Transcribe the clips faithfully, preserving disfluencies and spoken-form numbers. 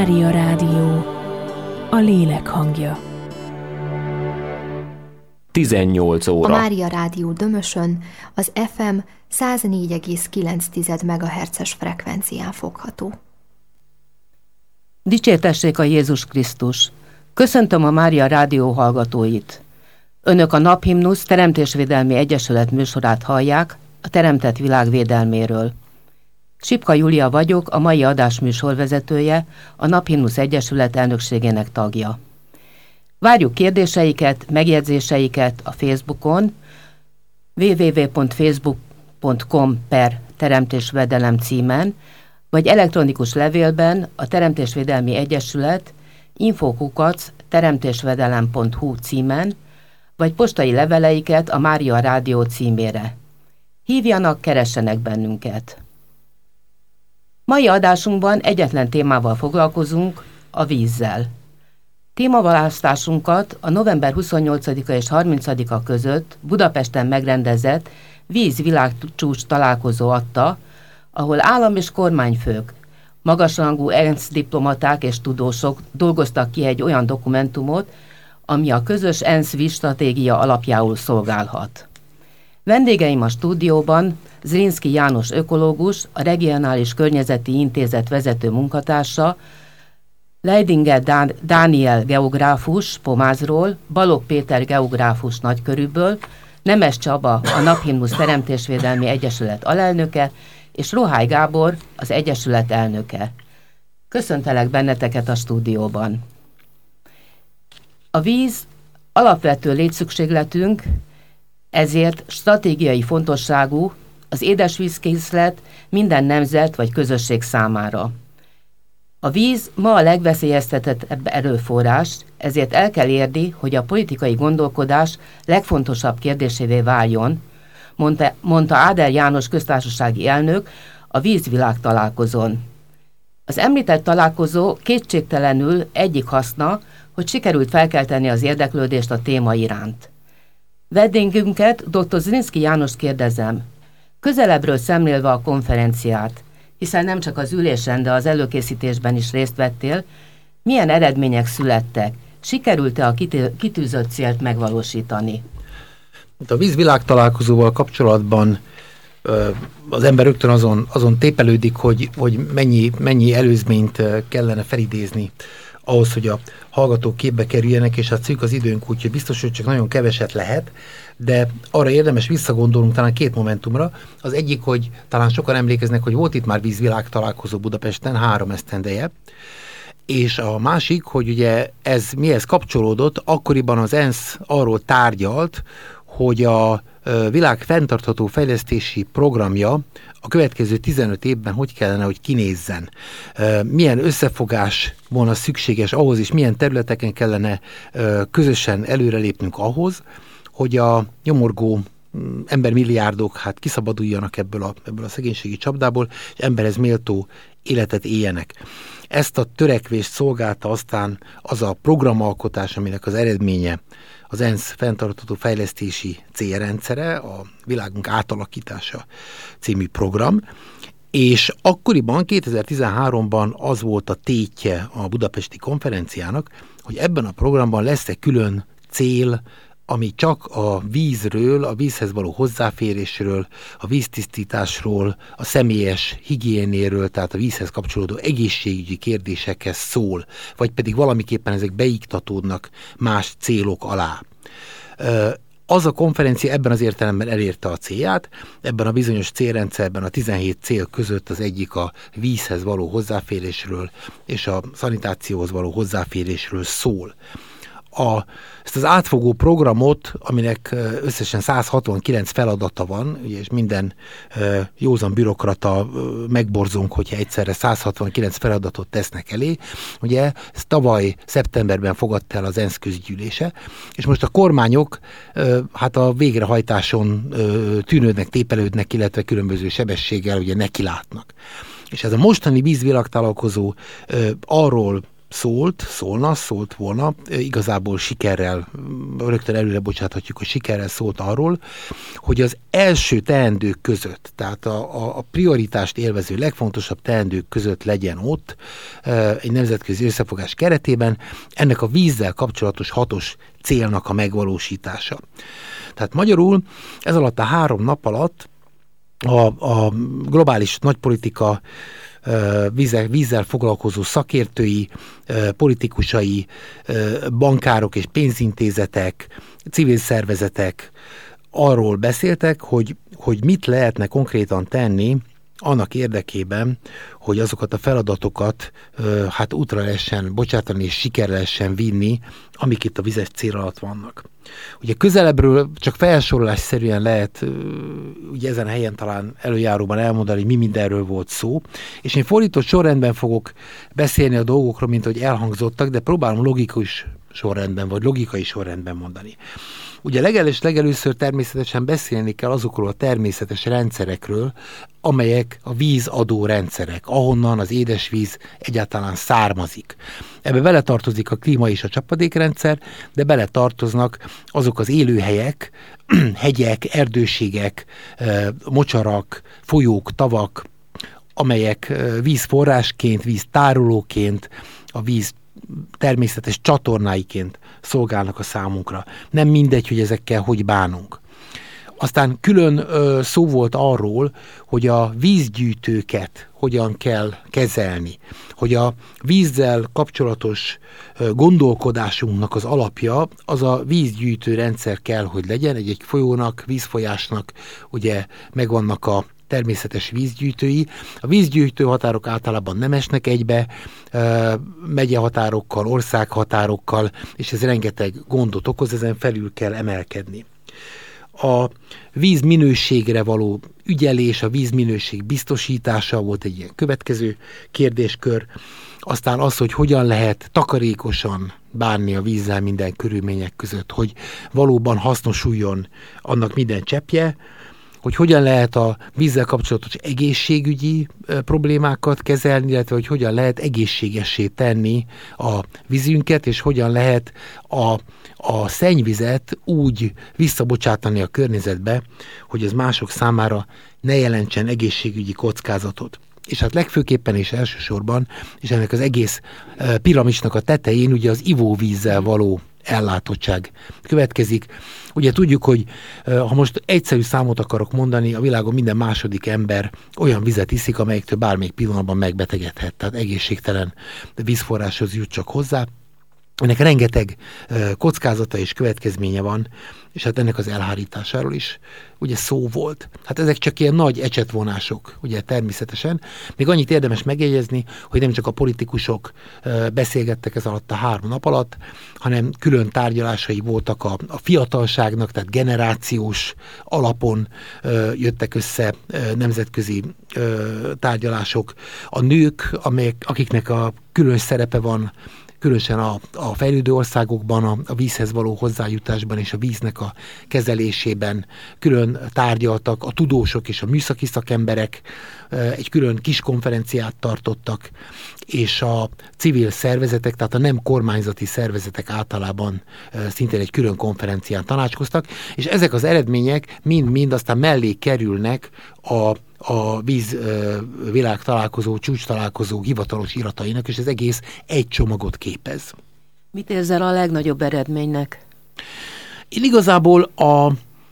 Mária Rádió, a lélek hangja. tizennyolc óra. A Mária Rádió Dömösön az ef em száz négy egész kilenc megahertzes frekvencián fogható. Dicsértessék a Jézus Krisztus! Köszöntöm a Mária Rádió hallgatóit! Önök a Naphimnusz Teremtésvédelmi Egyesület műsorát hallják a teremtett világ védelméről. Sipka Júlia vagyok, a mai adás műsorvezetője, a Naphimnusz Egyesület elnökségének tagja. Várjuk kérdéseiket, megjegyzéseiket a Facebookon, double-u double-u double-u pont facebook pont com per teremtésvédelem címen, vagy elektronikus levélben a Teremtésvédelmi Egyesület infókukac teremtésvédelem pont hu címen, vagy postai leveleiket a Mária Rádió címére. Hívjanak, keressenek bennünket! Mai adásunkban egyetlen témával foglalkozunk, a vízzel. Témaválasztásunkat a november huszonnyolcadika és harmincadika között Budapesten megrendezett víz-világcsúcs találkozó adta, ahol állam és kormányfők, magasrangú ENSZ diplomaták és tudósok dolgoztak ki egy olyan dokumentumot, ami a közös ENSZ vízstratégia alapjául szolgálhat. Vendégeim a stúdióban Zrinszky János ökológus, a Regionális Környezeti Intézet vezető munkatársa, Leidinger Dán- Dániel geográfus Pomázról, Balogh Péter geográfus Nagykörűből, Nemes Csaba, a Naphimnusz Teremtésvédelmi Egyesület alelnöke, és Rohály Gábor, az Egyesület elnöke. Köszöntelek benneteket a stúdióban. A víz alapvető létszükségletünk, ezért stratégiai fontosságú az édesvízkészlet minden nemzet vagy közösség számára. A víz ma a legveszélyeztetettebb erőforrás, ezért el kell érni, hogy a politikai gondolkodás legfontosabb kérdésévé váljon, mondta, mondta Áder János köztársasági elnök a vízvilág találkozón. Az említett találkozó kétségtelenül egyik haszna, hogy sikerült felkelteni az érdeklődést a téma iránt. Vendégünket, dr. Zrinszky Jánost kérdezem, közelebbről szemlélve a konferenciát, hiszen nem csak az ülésen, de az előkészítésben is részt vettél, milyen eredmények születtek? Sikerült-e a kitűzött célt megvalósítani? A vízvilág találkozóval kapcsolatban az ember rögtön azon, azon tépelődik, hogy, hogy mennyi, mennyi előzményt kellene felidézni ahhoz, hogy a hallgatók képbe kerüljenek, és hát szűk az időnk, úgyhogy biztos, hogy csak nagyon keveset lehet, de arra érdemes visszagondolnunk talán két momentumra. Az egyik, hogy talán sokan emlékeznek, hogy volt itt már vízvilág találkozó Budapesten három esztendeje, és a másik, hogy ugye ez mihez kapcsolódott, akkoriban az ENSZ arról tárgyalt, hogy a világ fenntartható fejlesztési programja a következő tizenöt évben hogy kellene, hogy kinézzen. Milyen összefogás volna szükséges ahhoz, és milyen területeken kellene közösen előrelépnünk ahhoz, hogy a nyomorgó embermilliárdok hát kiszabaduljanak ebből a, ebből a szegénységi csapdából, és emberhez méltó életet éljenek. Ezt a törekvést szolgálta aztán az a programalkotás, aminek az eredménye az ENSZ fenntartható fejlesztési célrendszere, a Világunk átalakítása című program, és akkoriban, kétezer-tizenháromban az volt a tétje a budapesti konferenciának, hogy ebben a programban lesz egy külön cél, ami csak a vízről, a vízhez való hozzáférésről, a víztisztításról, a személyes higiénéről, tehát a vízhez kapcsolódó egészségügyi kérdésekhez szól, vagy pedig valamiképpen ezek beiktatódnak más célok alá. Az a konferencia ebben az értelemben elérte a célját, ebben a bizonyos célrendszerben a tizenhét cél között az egyik a vízhez való hozzáférésről és a szanitációhoz való hozzáférésről szól. A, ezt az átfogó programot, aminek összesen száz hatvankilenc feladata van, ugye, és minden e, józan bürokrata e, megborzunk, hogyha egyszerre száz hatvankilenc feladatot tesznek elé. Ugye ezt tavaly szeptemberben fogadta el az ENSZ közgyűlése, és most a kormányok e, hát a végrehajtáson e, tűnődnek, tépelődnek, illetve különböző sebességgel ugye nekilátnak. És ez a mostani vízvilágtalálkozó e, arról szólt, szólna, szólt volna, igazából sikerrel, rögtön előre bocsáthatjuk, hogy sikerrel szólt arról, hogy az első teendők között, tehát a, a, a prioritást élvező legfontosabb teendők között legyen ott egy nemzetközi összefogás keretében ennek a vízzel kapcsolatos hatos célnak a megvalósítása. Tehát magyarul ez alatt a három nap alatt a, a globális nagypolitika vízzel, vízzel foglalkozó szakértői, politikusai, bankárok és pénzintézetek, civil szervezetek arról beszéltek, hogy, hogy mit lehetne konkrétan tenni annak érdekében, hogy azokat a feladatokat hát útra lehessen bocsátani és sikerre lehessen vinni, amik itt a vizes cél alatt vannak. Ugye közelebbről csak felsorolásszerűen lehet ugye ezen a helyen talán előjáróban elmondani, hogy mi mindenről volt szó, és én fordított sorrendben fogok beszélni a dolgokról, mint hogy elhangzottak, de próbálom logikus sorrendben, vagy logikai sorrendben mondani. Ugye legelős, legelőször természetesen beszélni kell azokról a természetes rendszerekről, amelyek a vízadó rendszerek, ahonnan az édesvíz egyáltalán származik. Ebbe beletartozik a klíma és a csapadékrendszer, de beletartoznak azok az élőhelyek, hegyek, erdőségek, mocsarak, folyók, tavak, amelyek vízforrásként, víztárolóként, a víz természetes csatornáiként szolgálnak a számunkra. Nem mindegy, hogy ezekkel hogy bánunk. Aztán külön ö, szó volt arról, hogy a vízgyűjtőket hogyan kell kezelni, hogy a vízzel kapcsolatos ö, gondolkodásunknak az alapja az a vízgyűjtő rendszer kell, hogy legyen. Egy-egy folyónak, vízfolyásnak ugye megvannak a természetes vízgyűjtői. A vízgyűjtő határok általában nem esnek egybe, megyehatárokkal, országhatárokkal, és ez rengeteg gondot okoz, ezen felül kell emelkedni. A vízminőségre való ügyelés, a vízminőség biztosítása volt egy ilyen következő kérdéskör. Aztán az, hogy hogyan lehet takarékosan bánni a vízzel minden körülmények között, hogy valóban hasznosuljon annak minden cseppje, hogy hogyan lehet a vízzel kapcsolatos egészségügyi problémákat kezelni, illetve hogy hogyan lehet egészségessé tenni a vízünket, és hogyan lehet a, a szennyvizet úgy visszabocsátani a környezetbe, hogy az mások számára ne jelentsen egészségügyi kockázatot. És hát legfőképpen és elsősorban, és ennek az egész piramisnak a tetején ugye az ivóvízzel való ellátottság következik. Ugye tudjuk, hogy ha most egyszerű számot akarok mondani, a világon minden második ember olyan vizet iszik, amelyiktől bármelyik pillanatban megbetegedhet, tehát egészségtelen vízforráshoz jut csak hozzá. Ennek rengeteg kockázata és következménye van, és hát ennek az elhárításáról is ugye szó volt. Hát ezek csak ilyen nagy ecsetvonások, ugye természetesen. Még annyit érdemes megjegyezni, hogy nem csak a politikusok beszélgettek ez alatt a három nap alatt, hanem külön tárgyalásai voltak a, a fiatalságnak, tehát generációs alapon jöttek össze nemzetközi tárgyalások. A nők, amelyek, akiknek a külön szerepe van, különösen a, a fejlődő országokban, a, a vízhez való hozzájutásban és a víznek a kezelésében külön tárgyaltak, a tudósok és a műszaki szakemberek egy külön kis konferenciát tartottak, és a civil szervezetek, tehát a nem kormányzati szervezetek általában szintén egy külön konferencián tanácskoztak, és ezek az eredmények mind-mind aztán mellé kerülnek a a víz világ találkozó, csúcs találkozó hivatalos iratainak, és ez egész egy csomagot képez. Mit érzel a legnagyobb eredménynek? Én igazából a,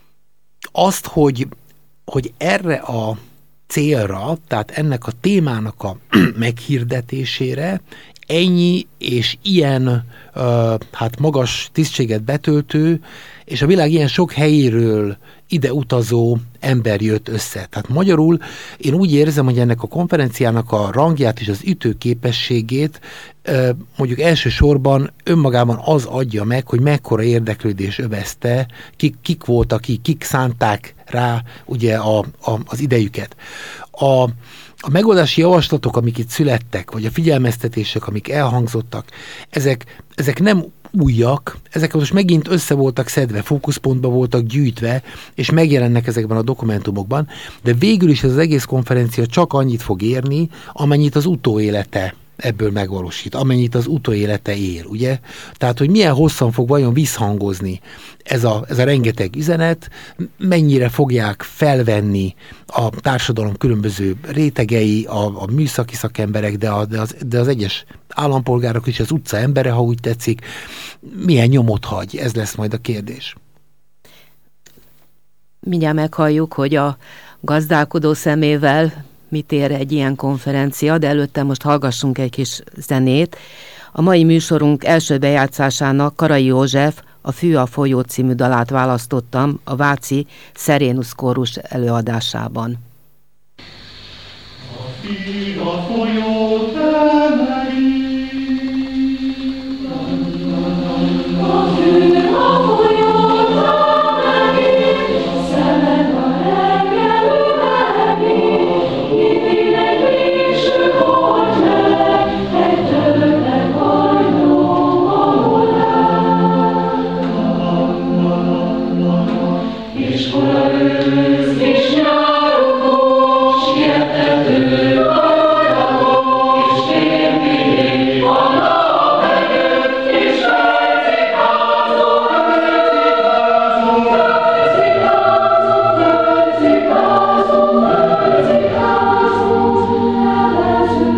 azt, hogy, hogy erre a célra, tehát ennek a témának a meghirdetésére ennyi és ilyen uh, hát magas tisztséget betöltő, és a világ ilyen sok helyéről ide utazó ember jött össze. Tehát magyarul én úgy érzem, hogy ennek a konferenciának a rangját és az ütőképességét uh, mondjuk elsősorban önmagában az adja meg, hogy mekkora érdeklődés övezte, kik, kik voltak, kik, kik szánták rá ugye a, a, az idejüket. A A megoldási javaslatok, amik itt születtek, vagy a figyelmeztetések, amik elhangzottak, ezek, ezek nem újak, ezek most megint össze voltak szedve, fókuszpontba voltak gyűjtve, és megjelennek ezekben a dokumentumokban, de végül is ez az egész konferencia csak annyit fog érni, amennyit az utóélete ebből megvalósít, amennyit az utóélete él, ugye? Tehát, hogy milyen hosszan fog vajon visszhangozni ez a, ez a rengeteg üzenet, mennyire fogják felvenni a társadalom különböző rétegei, a, a műszaki szakemberek, de, a, de, az, de az egyes állampolgárok is, az utca embere, ha úgy tetszik, milyen nyomot hagy, ez lesz majd a kérdés. Mindjárt meghalljuk, hogy a gazdálkodó szemével mit ér egy ilyen konferencia, de előtte most hallgassunk egy kis zenét. A mai műsorunk első bejátszásának Karai József a Fű a folyó című dalát választottam a Váci Szerénusz kórus előadásában. A fű a folyó temeli, a fű a folyó temeli, szemed a reggel üvegi, mindig késő volt meg, egy tőlek hajnó alá. Iskola ősz és nyárokó, sietető ajánló, és férfi van a megött, és fejzikázó, fejzikázó, fejzikázó, fejzikázó, fejzikázó,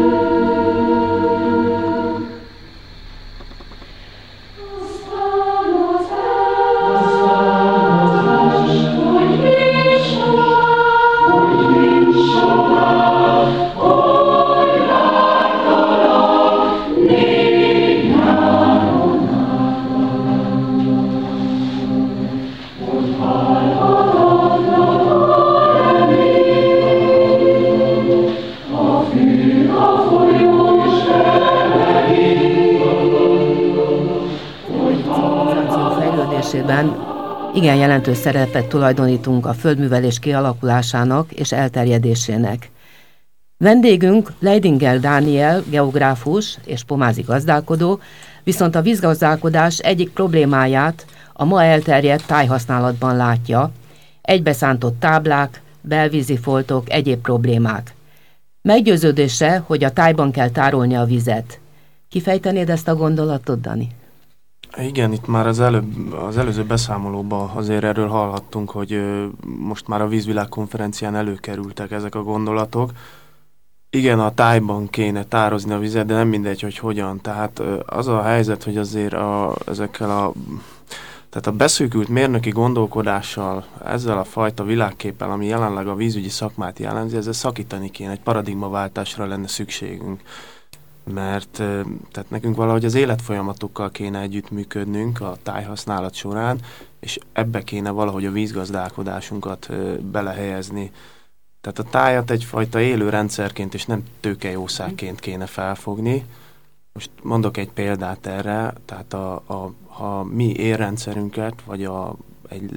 igen jelentős szerepet tulajdonítunk a földművelés kialakulásának és elterjedésének. Vendégünk Leidinger Dániel, geográfus és pomázi gazdálkodó, viszont a vízgazdálkodás egyik problémáját a ma elterjedt tájhasználatban látja, egybeszántott táblák, belvízi foltok, egyéb problémák. Meggyőződése, hogy a tájban kell tárolni a vizet. Kifejtenéd ezt a gondolatot, Dani? Igen, itt már az, előbb, az előző beszámolóban azért erről hallhattunk, hogy ö, most már a Vízvilág konferencián előkerültek ezek a gondolatok. Igen, a tájban kéne tározni a vizet, de nem mindegy, hogy hogyan. Tehát ö, az a helyzet, hogy azért a, ezekkel a, tehát a beszűkült mérnöki gondolkodással, ezzel a fajta világképpel, ami jelenleg a vízügyi szakmát jellemzi, ezzel szakítani kéne, egy paradigmaváltásra lenne szükségünk. Mert tehát nekünk valahogy az életfolyamatokkal kéne együttműködnünk a tájhasználat során, és ebbe kéne valahogy a vízgazdálkodásunkat belehelyezni. Tehát a tájat egyfajta élő rendszerként és nem tőkejószágként kéne felfogni. Most mondok egy példát erre, tehát a, a, ha mi érrendszerünket, vagy a, egy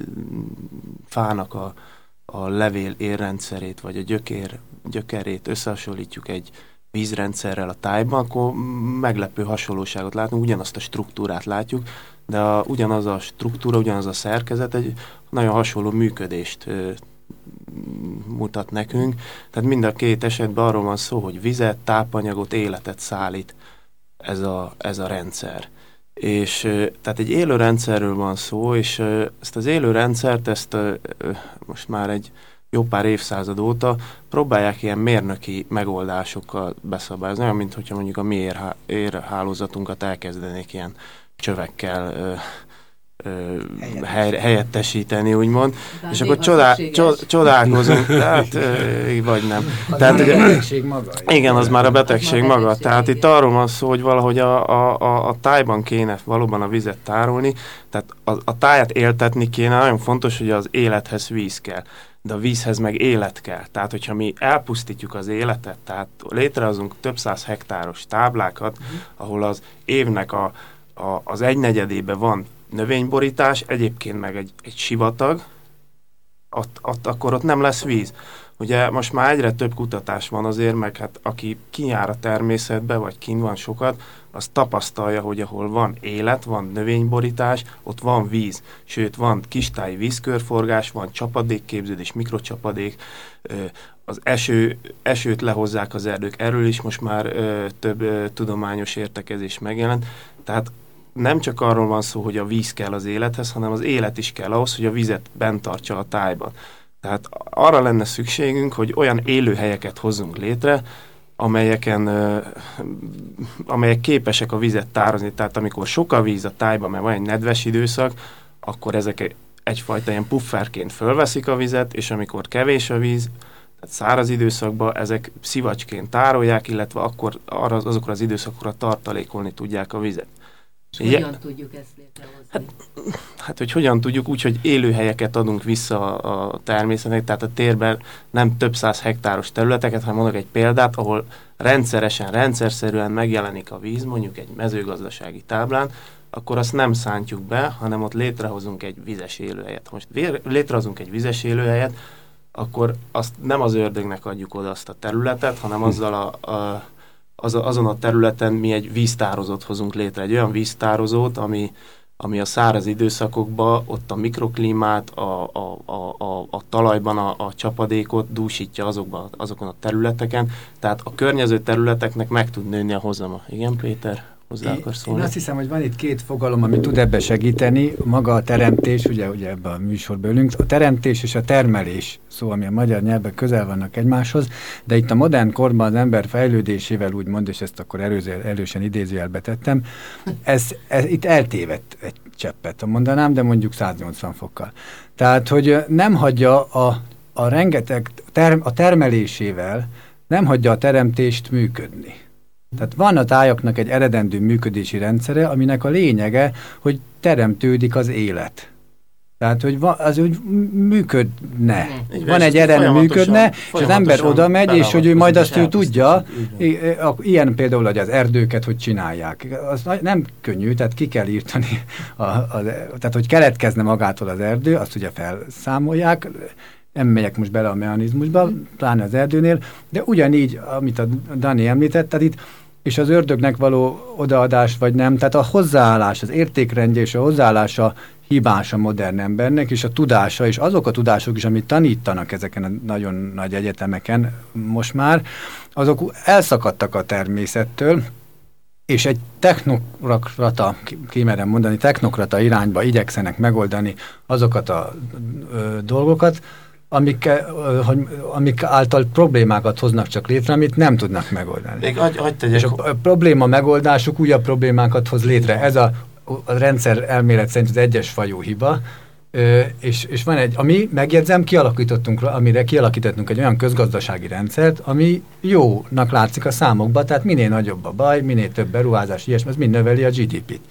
fának a, a levél érrendszerét, vagy a gyökér, gyökerét összehasonlítjuk egy vízrendszerrel a tájban, akkor meglepő hasonlóságot látunk, ugyanazt a struktúrát látjuk, de a, ugyanaz a struktúra, ugyanaz a szerkezet egy nagyon hasonló működést ö, mutat nekünk. Tehát mind a két esetben arról van szó, hogy vizet, tápanyagot, életet szállít ez a, ez a rendszer. És ö, tehát egy élő rendszerről van szó, és ö, ezt az élő rendszert, ezt ö, ö, most már egy jó pár évszázad óta próbálják ilyen mérnöki megoldásokkal beszabályozni, olyan, mint hogyha mondjuk a mi érhá- érhálózatunkat elkezdenék ilyen csövekkel ö, ö, hely, helyettesíteni, úgymond. De és akkor csodál, csod, csodálkozunk, tehát, ö, vagy nem. Az tehát, ugye, a betegség maga. Igen, az már a betegség maga. betegség, Tehát igen. itt arról van szó, hogy valahogy a, a, a, a tájban kéne valóban a vizet tárolni, tehát a, a tájat éltetni kéne, nagyon fontos, hogy az élethez víz kell. De a vízhez meg élet kell. Tehát, hogyha mi elpusztítjuk az életet, tehát létrehozunk több száz hektáros táblákat, uh-huh. ahol az évnek a, a, az egynegyedében van növényborítás, egyébként meg egy, egy sivatag, ott, ott, akkor ott nem lesz víz. Ugye most már egyre több kutatás van azért, meg hát aki kijár a természetbe, vagy kint van sokat, az tapasztalja, hogy ahol van élet, van növényborítás, ott van víz. Sőt, van kistáji vízkörforgás, van csapadékképződés, mikrocsapadék, az eső, esőt lehozzák az erdők. Erről is most már ö, több ö, tudományos értekezés megjelent. Tehát nem csak arról van szó, hogy a víz kell az élethez, hanem az élet is kell ahhoz, hogy a vizet bent tartsa a tájban. Tehát arra lenne szükségünk, hogy olyan élőhelyeket hozzunk létre, amelyeken, ö, amelyek képesek a vizet tározni. Tehát amikor sok a víz a tájban, mert van egy nedves időszak, akkor ezek egyfajta ilyen pufferként fölveszik a vizet, és amikor kevés a víz, tehát száraz időszakban ezek szivacsként tárolják, illetve akkor arra, azokra az időszakokra tartalékolni tudják a vizet. És hogyan tudjuk ezt létrehozni? Hát, hát, hogy hogyan tudjuk, úgy, hogy élőhelyeket adunk vissza a, a természetnek, tehát a térben nem több száz hektáros területeket, hanem mondok egy példát, ahol rendszeresen, rendszerszerűen megjelenik a víz, mondjuk egy mezőgazdasági táblán, akkor azt nem szántjuk be, hanem ott létrehozunk egy vizes élőhelyet. Most létrehozunk egy vizes élőhelyet, akkor azt nem az ördögnek adjuk oda azt a területet, hanem azzal a, a, az, azon a területen mi egy víztározót hozunk létre. Egy olyan víztározót, ami, ami a száraz időszakokban ott a mikroklímát, a, a, a, a, a talajban a, a csapadékot dúsítja azokban, azokon a területeken. Tehát a környező területeknek meg tud nőni a hozama. Igen, Péter? Hozzá akarsz szólni? Én azt hiszem, hogy van itt két fogalom, ami tud ebbe segíteni. Maga a teremtés, ugye, ugye ebben a műsorban ülünk, a teremtés és a termelés szó, ami a magyar nyelvben közel vannak egymáshoz, de itt a modern korban az ember fejlődésével úgymond, és ezt akkor előző, elősen idézőjelbe tettem, ez, ez itt eltévedt egy cseppet, mondanám, de mondjuk száznyolcvan fokkal. Tehát, hogy nem hagyja a, a rengeteg, term, a termelésével nem hagyja a teremtést működni. Tehát van a tájaknak egy eredendő működési rendszere, aminek a lényege, hogy teremtődik az élet. Tehát, hogy va, az úgy működne. Mm. Van egy eredendő működne, és az ember oda megy, és hogy ő majd azt ő tudja, ilyen például, hogy az erdőket hogy csinálják. Az nem könnyű, tehát ki kell írtani, a, a, tehát hogy keletkezne magától az erdő, azt ugye felszámolják, nem megyek most bele a mechanizmusba, pláne az erdőnél, de ugyanígy, amit a Dani említett, tehát itt, és az ördögnek való odaadás vagy nem, tehát a hozzáállás, az értékrendje és a hozzáállása hibás a modern embernek, és a tudása, és azok a tudások is, amit tanítanak ezeken a nagyon nagy egyetemeken most már, azok elszakadtak a természettől, és egy technokrata, kimerem mondani, technokrata irányba igyekszenek megoldani azokat a ö, dolgokat, amik, hogy, amik által problémákat hoznak csak létre, amit nem tudnak megoldani. Még hagy, hagy tegyek. És a, a probléma megoldásuk újabb problémákat hoz létre. Ez a, a rendszer elmélet szerint az egyes fajú hiba, Ö, és, és van egy, ami, megjegyzem, kialakítottunk, amire kialakítottunk egy olyan közgazdasági rendszert, ami jónak látszik a számokban, tehát minél nagyobb a baj, minél több beruházás, ilyesmi, ez mind növeli a gé dé pét.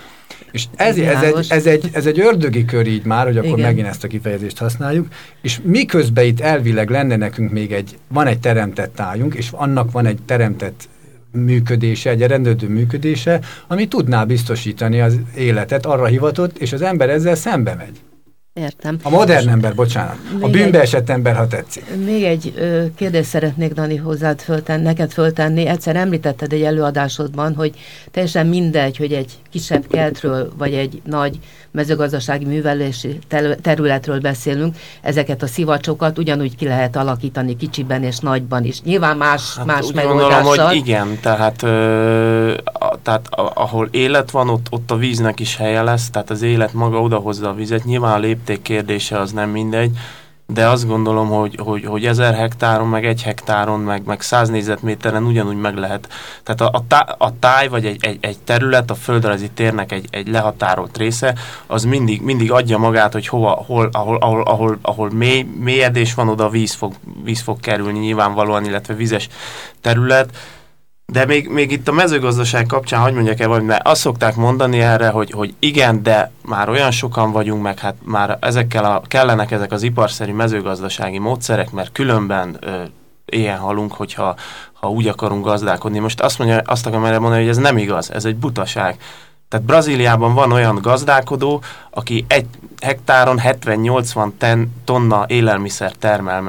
És ez, ez, egy, ez, egy, ez egy ördögi kör így már, hogy akkor igen, megint ezt a kifejezést használjuk, és miközben itt elvileg lenne nekünk még egy, van egy teremtett tájunk, és annak van egy teremtett működése, egy rendődő működése, ami tudná biztosítani az életet, arra hivatott, és az ember ezzel szembe megy. Értem. A modern ember, bocsánat. A bűnbe esett ember, ha tetszik. Még egy ö, kérdést szeretnék, Dani, hozzád föltenni, neked föltenni. Egyszer említetted egy előadásodban, hogy teljesen mindegy, hogy egy kisebb kertről, vagy egy nagy mezőgazdasági művelési területről beszélünk, ezeket a szivacsokat ugyanúgy ki lehet alakítani kicsiben és nagyban is. Nyilván más, hát más megoldással. Gondolom, hogy igen, tehát, ö, a, tehát a, ahol élet van, ott, ott a víznek is helye lesz, tehát az élet maga odahozza a vizet. Nyilván a lépték kérdése az nem mindegy, de azt gondolom, hogy, hogy, hogy ezer hektáron, meg egy hektáron, meg, meg száz négyzetméteren ugyanúgy meg lehet. Tehát a, a, tá, a táj, vagy egy, egy, egy terület, a földrajzi térnek egy, egy lehatárolt része, az mindig, mindig adja magát, hogy hova, hol, ahol, ahol, ahol, ahol mély, mélyedés van, oda víz fog, víz fog kerülni nyilvánvalóan, illetve vizes terület. De még, még itt a mezőgazdaság kapcsán, hogy mondjak el valamit, mert azt szokták mondani erre, hogy, hogy igen, de már olyan sokan vagyunk, meg hát már ezekkel a, kellenek ezek az iparszerű mezőgazdasági módszerek, mert különben ö, éhen halunk, hogyha ha úgy akarunk gazdálkodni. Most azt, mondja, azt akarom erre mondani, hogy ez nem igaz, ez egy butaság. Tehát Brazíliában van olyan gazdálkodó, aki egy hektáron hetven-nyolcvan tonna élelmiszer termel meg.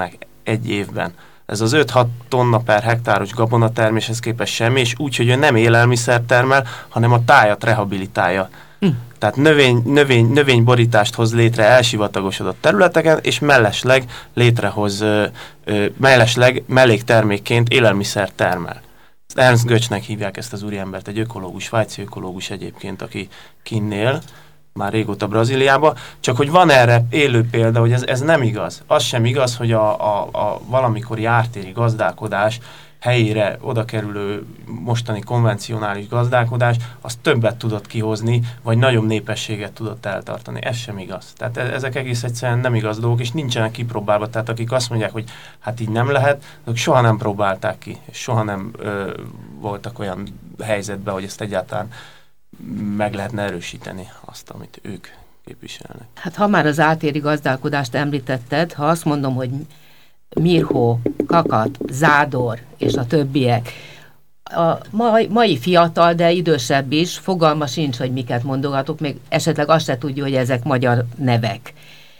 egy évben. Ez az öt-hat tonna per hektáros gabonaterméshez képest semmi, és úgy, hogy ő nem élelmiszer termel, hanem a tájat rehabilitálja. Hm. Tehát növény, növény, növényborítást hoz létre elsivatagosodott területeken, és mellesleg létrehoz, ö, ö, mellesleg melléktermékként élelmiszer termel. Ernst Götznek hívják ezt az úriembert, egy ökológus, svájci ökológus egyébként, aki kinnél, már régóta Brazíliában, csak hogy van erre élő példa, hogy ez, ez nem igaz. Az sem igaz, hogy a, a, a valamikori ártéri gazdálkodás helyére oda kerülő mostani konvencionális gazdálkodás, az többet tudott kihozni, vagy nagyobb népességet tudott eltartani. Ez sem igaz. Tehát ezek egész egyszerűen nem igaz dolgok, és nincsenek kipróbálva. Tehát akik azt mondják, hogy hát így nem lehet, azok soha nem próbálták ki, és soha nem ö, voltak olyan helyzetben, hogy ezt egyáltalán meg lehetne erősíteni azt, amit ők képviselnek. Hát ha már az áltéri gazdálkodást említetted, ha azt mondom, hogy mirhó, kakat, zádor és a többiek, a mai, mai fiatal, de idősebb is, fogalma sincs, hogy miket mondogatok, még esetleg azt se tudja, hogy ezek magyar nevek.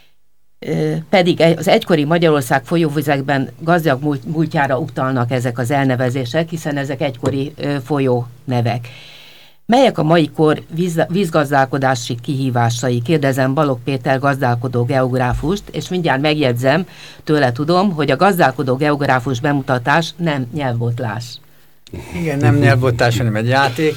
Pedig az egykori Magyarország folyóvizekben gazdag múlt, múltjára utalnak ezek az elnevezések, hiszen ezek egykori folyó nevek. Melyek a mai kor víz, vízgazdálkodási kihívásai? Kérdezem Balogh Péter gazdálkodó geográfust, és mindjárt megjegyzem, tőle tudom, hogy a gazdálkodó geográfus bemutatás nem nyelvbotlás. Igen, nem nyelvbotlás, hanem egy játék,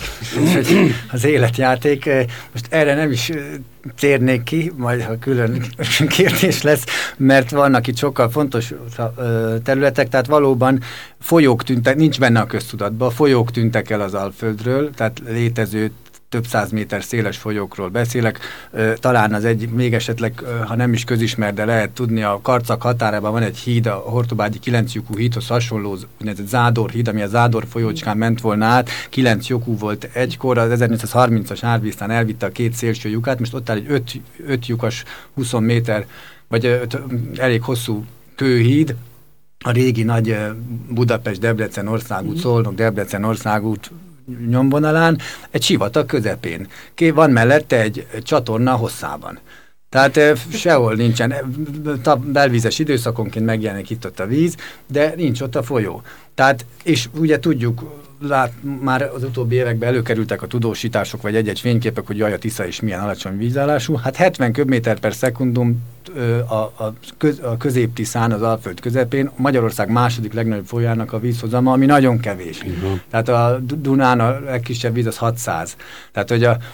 az életjáték. Most erre nem is térnék ki, majd ha külön kérdés lesz, mert vannak itt sokkal fontos területek, tehát valóban folyók tűntek, nincs benne a köztudatban, folyók tűntek el az Alföldről, tehát létező több száz méter széles folyókról beszélek. Talán az egy, még esetleg, ha nem is közismert, de lehet tudni, a Karcag határában van egy híd, a Hortobágyi kilenc lyukú hídhoz hasonló, úgynevezett Zádor híd, ami a Zádor folyócskán ment volna át, kilenc lyukú volt egykor, az ezernyolcszázharmincas árvíztán elvitte a két szélső lyukát, most ott áll egy öt, öt lyukas, húsz méter, vagy öt, elég hosszú kőhíd, a régi nagy Budapest-Debrecen országút, Szolnok-Debrecen országút nyomvonalán, egy sivatag közepén. Van mellette egy csatorna hosszában. Tehát sehol nincsen, belvízes időszakonként megjelenik itt ott a víz, de nincs ott a folyó. Tehát, és ugye tudjuk, lát, már az utóbbi években előkerültek a tudósítások, vagy egy-egy fényképek, hogy jaj, a Tisza is milyen alacsony vízállású. Hát hetven köbméter per szekundum a, a, köz, a középtiszán, az Alföld közepén, Magyarország második legnagyobb folyójának a vízhozama, ami nagyon kevés. Uh-huh. Tehát a Dunán a legkisebb víz az hatszáz. Tehát, hogy a,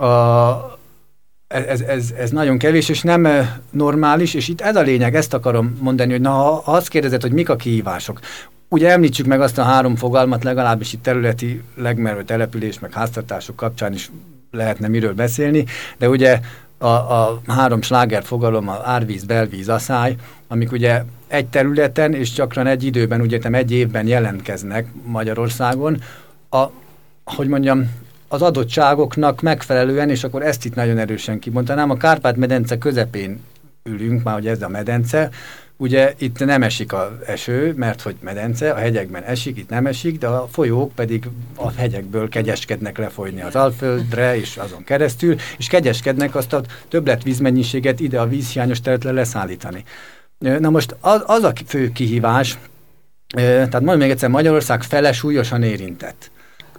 a Ez, ez, ez nagyon kevés, és nem normális, és itt ez a lényeg, ezt akarom mondani, hogy na, ha azt kérdezed, hogy mik a kihívások. Ugye említsük meg azt a három fogalmat, legalábbis itt területi legmerő település, meg háztartások kapcsán is lehetne miről beszélni, de ugye a, a három sláger fogalom, a árvíz, belvíz, aszály, amik ugye egy területen, és gyakran egy időben, ugye egy évben jelentkeznek Magyarországon, a, hogy mondjam, az adottságoknak megfelelően, és akkor ezt itt nagyon erősen kimondtanám, a Kárpát-medence közepén ülünk, már ugye ez a medence, ugye itt nem esik az eső, mert hogy medence, a hegyekben esik, itt nem esik, de a folyók pedig a hegyekből kegyeskednek lefolyni az Alföldre, és azon keresztül, és kegyeskednek azt a többlet vízmennyiséget ide a vízhiányos területre leszállítani. Na most az, az a fő kihívás, tehát mondom még egyszer, Magyarország fele súlyosan érintett.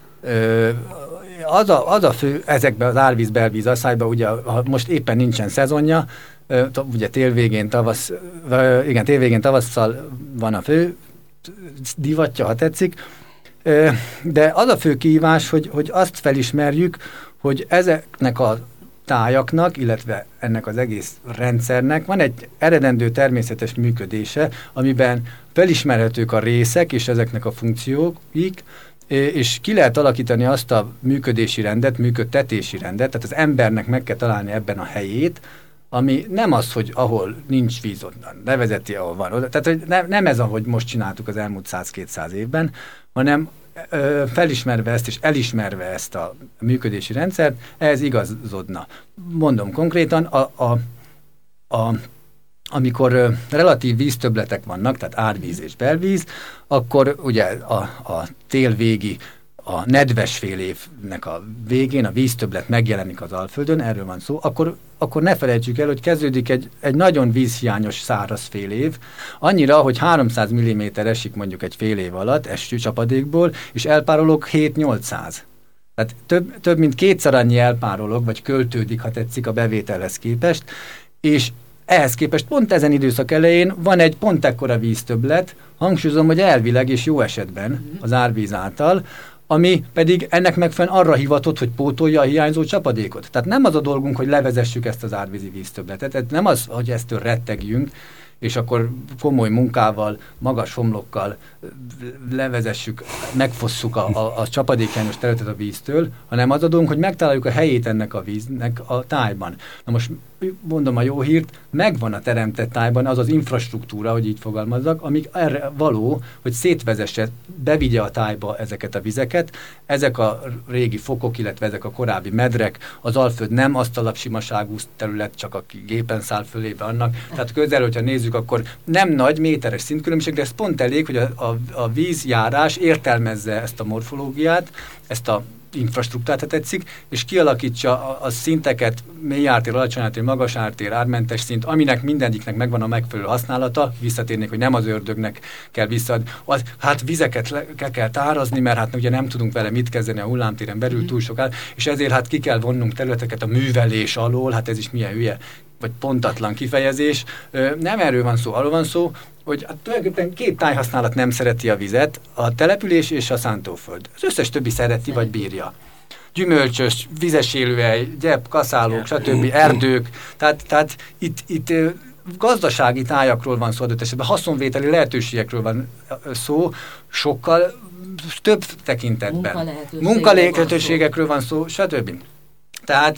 Az a, az a fő, ezekben az árvíz, belvíz, aszályban, ugye ha most éppen nincsen szezonja, ugye télvégén, tavasz, igen, télvégén tavasszal van a fő divatja, ha tetszik, de az a fő kihívás, hogy, hogy azt felismerjük, hogy ezeknek a tájaknak, illetve ennek az egész rendszernek van egy eredendő természetes működése, amiben felismerhetők a részek és ezeknek a funkcióik, és ki lehet alakítani azt a működési rendet, működtetési rendet, tehát az embernek meg kell találni ebben a helyét, ami nem az, hogy ahol nincs víz, onnan levezeti, ahol van oda. Tehát hogy nem, nem ez, ahogy most csináltuk az elmúlt száz-kétszáz évben, hanem ö, felismerve ezt és elismerve ezt a működési rendszert, ehhez igazodna. Mondom konkrétan, a, a, a amikor uh, relatív víztöbbletek vannak, tehát árvíz és belvíz, akkor ugye a, a télvégi, a nedves fél évnek a végén a víztöbblet megjelenik az Alföldön, erről van szó, akkor akkor ne felejtsük el, hogy kezdődik egy, egy nagyon vízhiányos száraz fél év, annyira, hogy háromszáz milliméter esik mondjuk egy fél év alatt esőcsapadékból, és elpárolog hét-nyolcszáz. Tehát több, több mint kétszer annyi elpárolog, vagy költődik, ha tetszik, a bevételhez képest, és ehhez képest pont ezen időszak elején van egy pont ekkora víztöbblet, hangsúlyozom, hogy elvileg és jó esetben az árvíz által, ami pedig ennek megfelelően arra hivatott, hogy pótolja a hiányzó csapadékot. Tehát nem az a dolgunk, hogy levezessük ezt az árvízi víztöbbletet, tehát nem az, hogy eztől rettegjünk, és akkor komoly munkával, magas homlokkal levezessük, megfosszuk a, a, a csapadékhiányos területet a víztől, hanem az a dolgunk, hogy megtaláljuk a helyét ennek a víznek a tájban. Na most mondom a jó hírt, megvan a teremtett tájban az az infrastruktúra, hogy így fogalmazzak, amik erre való, hogy szétvezesse, bevigye a tájba ezeket a vizeket. Ezek a régi fokok, illetve ezek a korábbi medrek, az Alföld nem asztalapsimaságú terület, csak aki gépen száll fölébe annak. Tehát közel, hogyha nézzük, akkor nem nagy méteres szintkülönbség, de ez pont elég, hogy a, a, a vízjárás értelmezze ezt a morfológiát, ezt a infrastruktúrát, ha tetszik, és kialakítsa a, a szinteket, mély ártér, alacsony ártér, magas ártér, ármentes szint, aminek mindegyiknek megvan a megfelelő használata. Visszatérnék, hogy nem az ördögnek kell visszaadni. Az, hát vizeket le, ke kell tárazni, mert hát ugye nem tudunk vele mit kezdeni a hullámtéren belül túl soká, és ezért hát ki kell vonnunk területeket a művelés alól, hát ez is milyen hülye, vagy pontatlan kifejezés. Nem erről van szó, arról van szó, hogy hát tulajdonképpen két tájhasználat nem szereti a vizet, a település és a szántóföld. Az összes többi szereti vagy bírja. Gyümölcsös, vizes élőhely, gyep, kaszálók, stb. Erdők. Tehát, tehát itt, itt gazdasági tájakról van szó adott esetben, haszonvételi lehetőségekről van szó, sokkal több tekintetben. Munkalehetőségekről van szó, stb. Tehát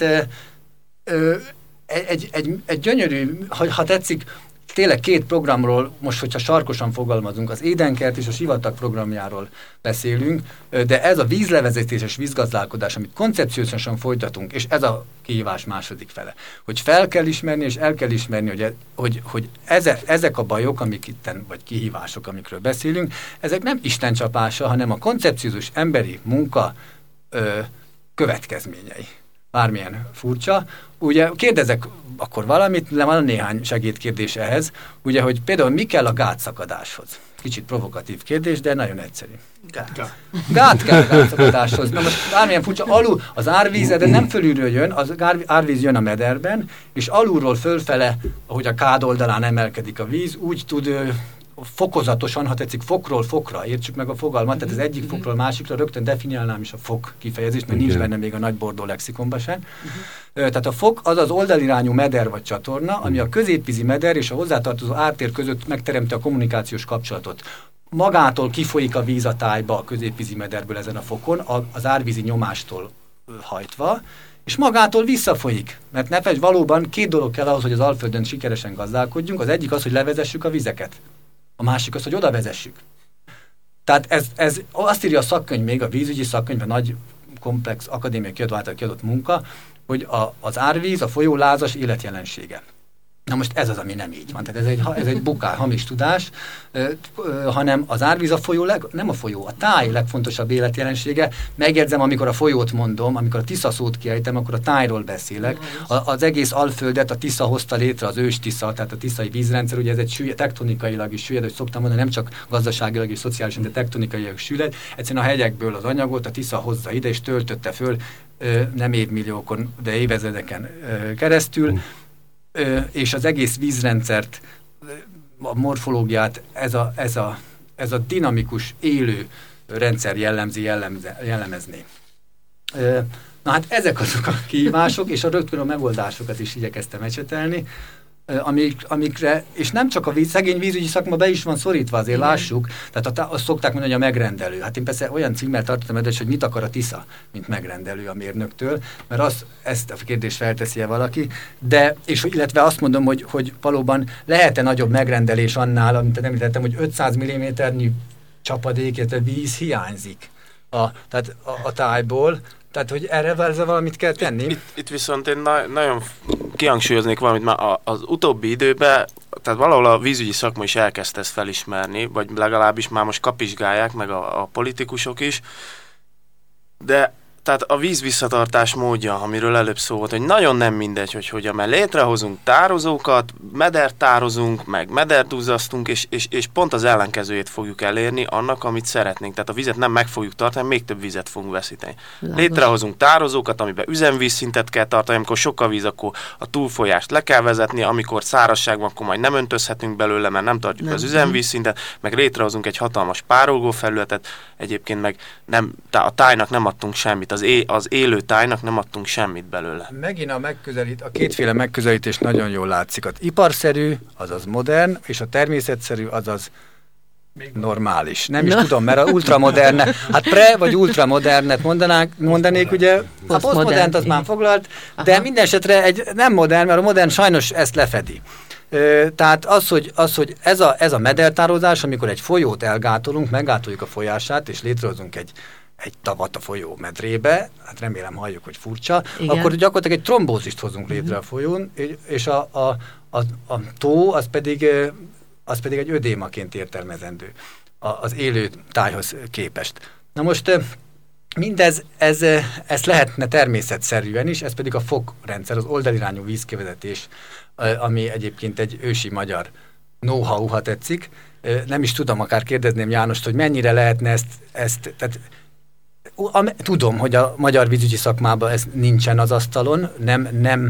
ö, egy, egy, egy gyönyörű, ha, ha tetszik, tényleg két programról, most, hogyha sarkosan fogalmazunk, az Édenkert és a Sivatag programjáról beszélünk, de ez a vízlevezetéses vízgazdálkodás, amit koncepciósan folytatunk, és ez a kihívás második fele, hogy fel kell ismerni, és el kell ismerni, hogy, hogy, hogy eze, ezek a bajok, amik itten, vagy kihívások, amikről beszélünk, ezek nem Isten csapása, hanem a koncepciózus emberi munka ö, következményei. Bármilyen furcsa. Ugye kérdezek akkor valamit, le van néhány segédkérdés ehhez, ugye, hogy például mi kell a gátszakadáshoz? Kicsit provokatív kérdés, de nagyon egyszerű. Gát. Gát kell a gátszakadáshoz. Na most bármilyen furcsa, alul az árvíz, de nem fölülről jön, az árvíz jön a mederben, és alulról fölfele, ahogy a kád oldalán emelkedik a víz, úgy tud fokozatosan, ha tetszik, fokról fokra, értsük meg a fogalmat, tehát az egyik fokról másikra rögtön definiálnám is a fok kifejezést, mert nincs benne még a nagy bordó lexikonban sem. Uh-huh. Tehát a fok az az oldalirányú meder vagy csatorna, ami a középvízi meder és a hozzátartozó ártér között megteremti a kommunikációs kapcsolatot. Magától kifolyik a víz a tájba a középvízi mederből ezen a fokon, az árvízi nyomástól hajtva, és magától visszafolyik. Mert ne felejtsd, valóban két dolog kell ahhoz, hogy az Alföldön sikeresen gazdálkodjunk. Az egyik az, hogy levezessük a vizeket. A másik az, hogy oda vezessük. Tehát ez, ez azt írja a szakkönyv, még a vízügyi szakkönyv, a nagy komplex akadémiai kiadó által kiadott munka, hogy a, az árvíz a folyó lázas életjelensége. Na most ez az, ami nem így van. Tehát ez egy, ez egy bukár, hamis tudás, ö, ö, hanem az árvíz a folyó, leg, nem a folyó, a táj legfontosabb életjelensége. Megjegyzem, amikor a folyót mondom, amikor a Tisza szót kiejtem, akkor a tájról beszélek. A, az egész Alföldet a Tisza hozta létre, az ős Tisza, tehát a tiszai vízrendszer, ugye ez egy süllyed, tektonikailag is süllyed, hogy szoktam mondani, nem csak gazdaságilag és szociálisan, de tektonikailag süllyed. Egyszerűen a hegyekből az anyagot a Tisza hozza ide, és töltötte föl, ö, nem évmilliókon, de évezredeken ö, keresztül. Ö, és az egész vízrendszert, a morfológiát ez a, ez a, ez a dinamikus, élő rendszer jellemzi, jellemze, jellemezni. Ö, na hát ezek azok a kihívások, és a rögtön a megoldásokat is igyekeztem ecsetelni, amik, amikre, és nem csak a víz, szegény vízügyi szakma be is van szorítva, azért igen. Lássuk, tehát a, azt szokták mondani, hogy a megrendelő. Hát én persze olyan címmel tartottam eddig, hogy mit akar a Tisza, mint megrendelő a mérnöktől, mert az, ezt a kérdést felteszi-e valaki, de, és illetve azt mondom, hogy, hogy valóban lehet-e nagyobb megrendelés annál, amit említettem, hogy ötszáz milliméternyi csapadék, illetve víz hiányzik a, tehát a, a tájból. Tehát, hogy erre ezzel valamit kell tenni? Itt, itt viszont én na- nagyon kihangsúlyoznék valamit, már az utóbbi időben, tehát valahol a vízügyi szakma is elkezdte ezt felismerni, vagy legalábbis már most kapizsgálják, meg a, a politikusok is, de tehát a víz visszatartás módja, amiről előbb szó volt, hogy nagyon nem mindegy, hogy hogyan, mert létrehozunk tározókat, medert tározunk, meg medert duzzasztunk, és, és, és pont az ellenkezőjét fogjuk elérni annak, amit szeretnénk. Tehát a vizet nem meg fogjuk tartani, még több vizet fogunk veszíteni. Létrehozunk tározókat, amiben üzemvízszintet kell tartani, amikor sok a víz, akkor a túlfolyást le kell vezetni, amikor szárazság van, akkor majd nem öntözhetünk belőle, mert nem tartjuk nem. az üzemvízszintet, meg létrehozunk egy hatalmas párolgó felületet, egyébként meg nem, a tájnak nem adtunk semmit, az, é, az élő tájnak nem adtunk semmit belőle. Megint a megközelít, a kétféle megközelítés nagyon jól látszik. Az iparszerű, azaz modern, és a természetszerű, azaz normális. Nem is tudom, mert a ultramoderne, hát pre vagy ultramodernet mondanák, mondanék, ugye, a posztmodernt az már foglalt, de aha. minden esetre egy nem modern, mert a modern sajnos ezt lefedi. Tehát az, hogy, az, hogy ez, a, ez a medertározás, amikor egy folyót elgátolunk, meggátoljuk a folyását, és létrehozunk egy, egy tavat a folyó medrébe, hát remélem halljuk, hogy furcsa, igen. akkor gyakorlatilag egy trombózist hozunk létre a folyón, és a, a, a, a tó az pedig, az pedig egy ödémaként értelmezendő az élő tájhoz képest. Na most mindez, ez, ez lehetne természetszerűen is, ez pedig a fokrendszer, az oldalirányú vízkivezetés, ami egyébként egy ősi magyar know-how, ha tetszik. Nem is tudom, akár kérdezném Jánost, hogy mennyire lehetne ezt, ezt tehát, a, tudom, hogy a magyar vízügyi szakmában ez nincsen az asztalon, nem, nem,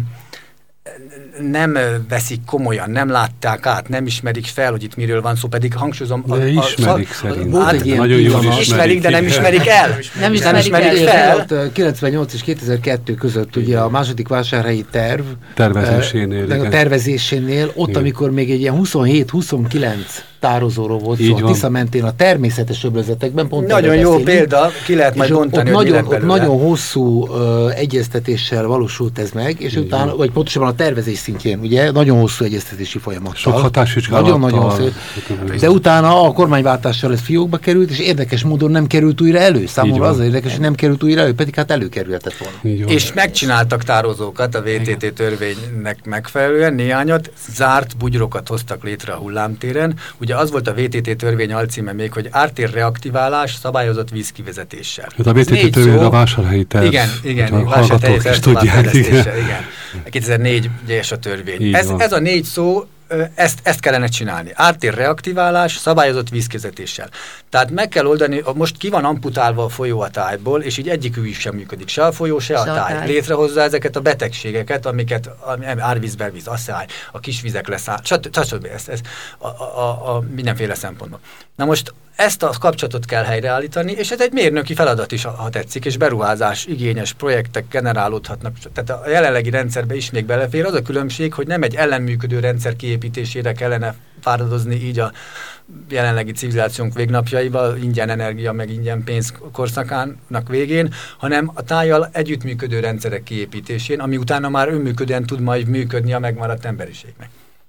nem veszik komolyan, nem látták át, nem ismerik fel, hogy itt miről van szó, pedig hangsúlyozom... De a, a, ismerik a, szerint. Hát, nagyon jól ismerik. Ismerik, de nem ismerik el. Nem ismerik, nem ismerik el. fel. kilencvennyolc és kétezer-kettő között ugye a második vásárhelyi terv tervezésénél, uh, a tervezésénél, ott igen. amikor még egy ilyen huszonhét-huszonkilenc tározóról volt szó a Tisza mentén a természetes öblözetekben. Pont nagyon jó példa, ki lehet majd bontani, hogy nagyon, ott nagyon hosszú uh, egyeztetéssel valósult ez meg, és így utána, van. vagy pontosabban a tervezés szintjén, ugye, nagyon hosszú egyeztetési folyamattal. Sok hatásvizsgálattal. Nagyon-nagyon hosszú. De utána a kormányváltással ez fiókba került, és érdekes módon nem került újra elő. Számomra az érdekes, hogy nem került újra elő, pedig hát előkerülhetett volna. És megcsináltak tározókat a vé té té törvénynek megfelelően, néhányat, zárt bugyrokat hoztak létre a hullámtéren. Ugye az volt a vé té té törvény alcíme még, hogy ártér reaktiválás szabályozott vízkivezetéssel. Hát a vé té té törvény a vásárhelyi terv. Igen, igen, vásárhelyi terv továbbfejlesztése, igen. kétezer-négyes a törvény. Ez, ez a négy szó, ezt, ezt kellene csinálni. Ártér reaktiválás, szabályozott vízkivezetéssel. Tehát meg kell oldani, most ki van amputálva a folyó a tájból, és így egyikük is sem működik. Se a folyó, se a táj. Létrehozza ezeket a betegségeket, amiket árvíz, belvíz, asszály, a kisvizek leszáll, stb. Ez, ez a, a, a mindenféle szempontból. Na most ezt a kapcsolatot kell helyreállítani, és ez egy mérnöki feladat is, ha tetszik, és beruházás, igényes projektek generálódhatnak. Tehát a jelenlegi rendszerbe is még belefér. Az a különbség, hogy nem egy ellenműködő rendszer kiépítésére kellene fáradozni így a jelenlegi civilizációnk végnapjaival, ingyen energia, meg ingyen pénz korszakának végén, hanem a tájjal együttműködő rendszerek kiépítésén, ami utána már önműködően tud majd működni a megmaradt emberiségnek.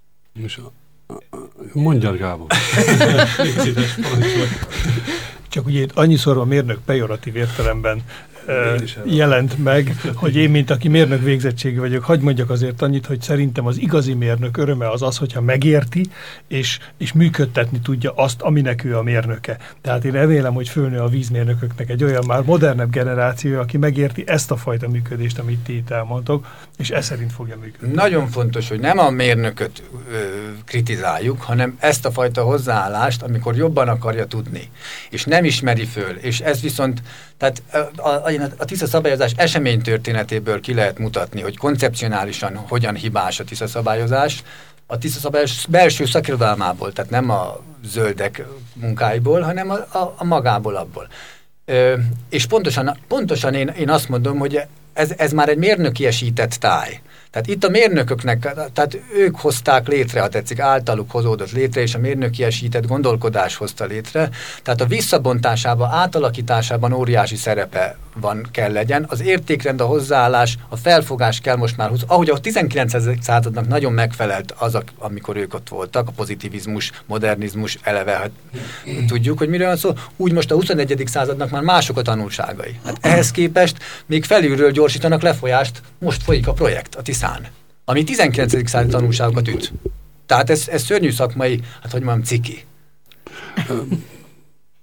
Mondjad, Gábor. Csak ugye itt annyiszor a mérnök pejoratív értelemben jelent meg, hogy én, mint aki mérnök végzettségű vagyok, hadd mondjak azért annyit, hogy szerintem az igazi mérnök öröme az az, hogyha megérti, és, és működtetni tudja azt, aminek ő a mérnöke. Tehát én remélem, hogy fölnő a vízmérnököknek egy olyan már modernebb generáció, aki megérti ezt a fajta működést, amit ti itt elmondtok, és ez szerint fogja működni. Nagyon fontos, hogy nem a mérnököt ö, kritizáljuk, hanem ezt a fajta hozzáállást, amikor jobban akarja tudni, és nem ismeri föl, és ez viszont, tehát a, a, a Tisza szabályozás eseménytörténetéből ki lehet mutatni, hogy koncepcionálisan hogyan hibás a Tisza szabályozás, a Tisza szabályozás belső szakirodalmából, tehát nem a zöldek munkáiból, hanem a, a, a magából abból. Ö, és pontosan, pontosan én, én azt mondom, hogy ez, ez már egy mérnökiesített táj. Tehát itt a mérnököknek, tehát ők hozták létre, ha tetszik, általuk hozódott létre, és a mérnökiesített gondolkodás hozta létre. Tehát a visszabontásában, átalakításában óriási szerepe van, kell legyen. Az értékrend, a hozzáállás, a felfogás kell most már, ahogy a tizenkilencedik századnak nagyon megfelelt az, amikor ők ott voltak, a pozitivizmus, modernizmus eleve, hát tudjuk, hogy miről van szó, úgy most a huszonegyedik századnak már mások a tanulságai. Hát ehhez képest még felülről gyorsítanak lefolyást, most folyik a projekt, a Tiszán, ami tizenkilencedik századi tanulságokat üt. Tehát ez, ez szörnyű szakmai, hát hogy mondjam, ciki.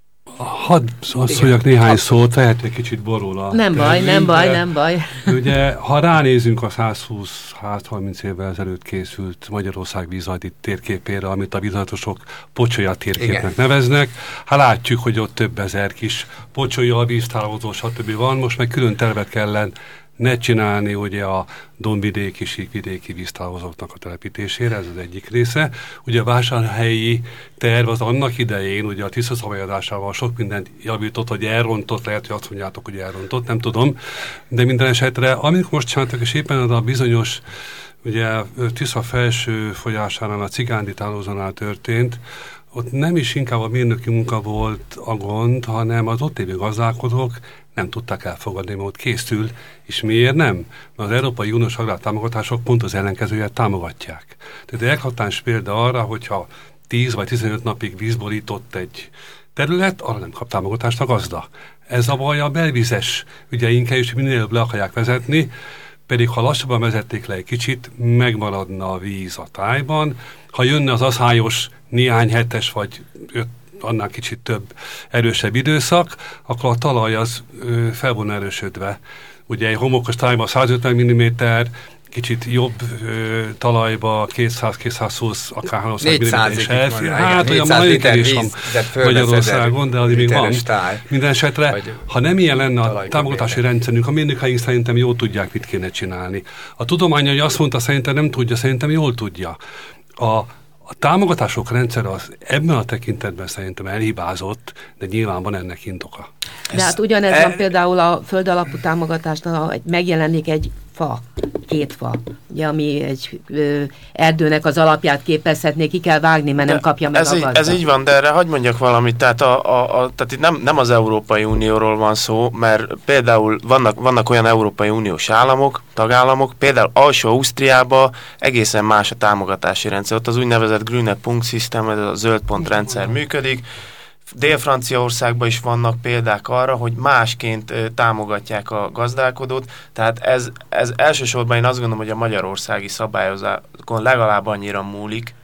Hadd szóljak néhány szót, lehet egy kicsit borul a Nem baj, nem baj, nem baj. Ugye, ha ránézünk a száz húsz száz harminc évvel ezelőtt készült Magyarország vízalti térképére, amit a vízaltosok pocsolya térképnek Igen. neveznek, hát látjuk, hogy ott több ezer kis pocsolya, víztávozó, stb. Van, most meg külön tervet kellene ne csinálni ugye a dombvidéki, síkvidéki víztávozóknak a telepítésére, ez az egyik része. Ugye a vásárhelyi terv az annak idején, ugye a Tisza szabályozásával sok mindent javított, hogy elrontott, lehet, hogy azt mondjátok, hogy elrontott, nem tudom, de minden esetre, amikor most csináltak, és éppen az a bizonyos, ugye Tisza felső folyásánál, a Cigándi tálózónál történt, ott nem is inkább a mérnöki munka volt a gond, hanem az ott lévő gazdálkodók nem tudták elfogadni, mert ott készül, és miért nem? Mert az Európai Uniós agrártámogatások pont az ellenkezőjét támogatják. Tehát eklatáns példa arra, hogyha tíz vagy tizenöt napig vízborított egy terület, arra nem kap támogatást a gazda. Ez a baj a belvizes ügyeinkkel is minél előbb le akarják vezetni, pedig ha lassabban vezették le egy kicsit, megmaradna a víz a tájban. Ha jönne az aszályos néhány hetes vagy öt, annál kicsit több erősebb időszak, akkor a talaj az ö, fel volna erősödve. Ugye egy homokos tájban száz ötven milliméter, kicsit jobb ö, talajba kétszáz-kétszázhúsz, akár háromszáz milliméter is elfér. Hát olyan már nagyon kevés van Magyarországon, de azért még van. Minden esetre, ha nem ilyen lenne a támogatási rendszerünk, a mérnökeink szerintem jól tudják, mit kéne csinálni. A tudomány, hogy azt mondta, szerintem nem tudja, szerintem jól tudja. A A támogatások rendszer az ebben a tekintetben szerintem elhibázott, de nyilván van ennek indoka. De hát ugyanez e... van például a földalapú támogatásnál, hogy megjelenik egy fa, két fa, ugye, ami egy ö, erdőnek az alapját képezhetné, ki kell vágni, mert de nem kapja meg ez a így, gazda. Ez így van, de erre hadd mondjak valamit, tehát, a, a, a, tehát itt nem, nem az Európai Unióról van szó, mert például vannak, vannak olyan Európai Uniós államok, tagállamok, például Alsó-Ausztriában egészen más a támogatási rendszer, ott az úgynevezett Grüne Punkt System, ez a zöld pont rendszer működik. Dél-Franciaországban is vannak példák arra, hogy másként ö, támogatják a gazdálkodót, tehát ez, ez elsősorban én azt gondolom, hogy a magyarországi szabályozáson legalább annyira múlik,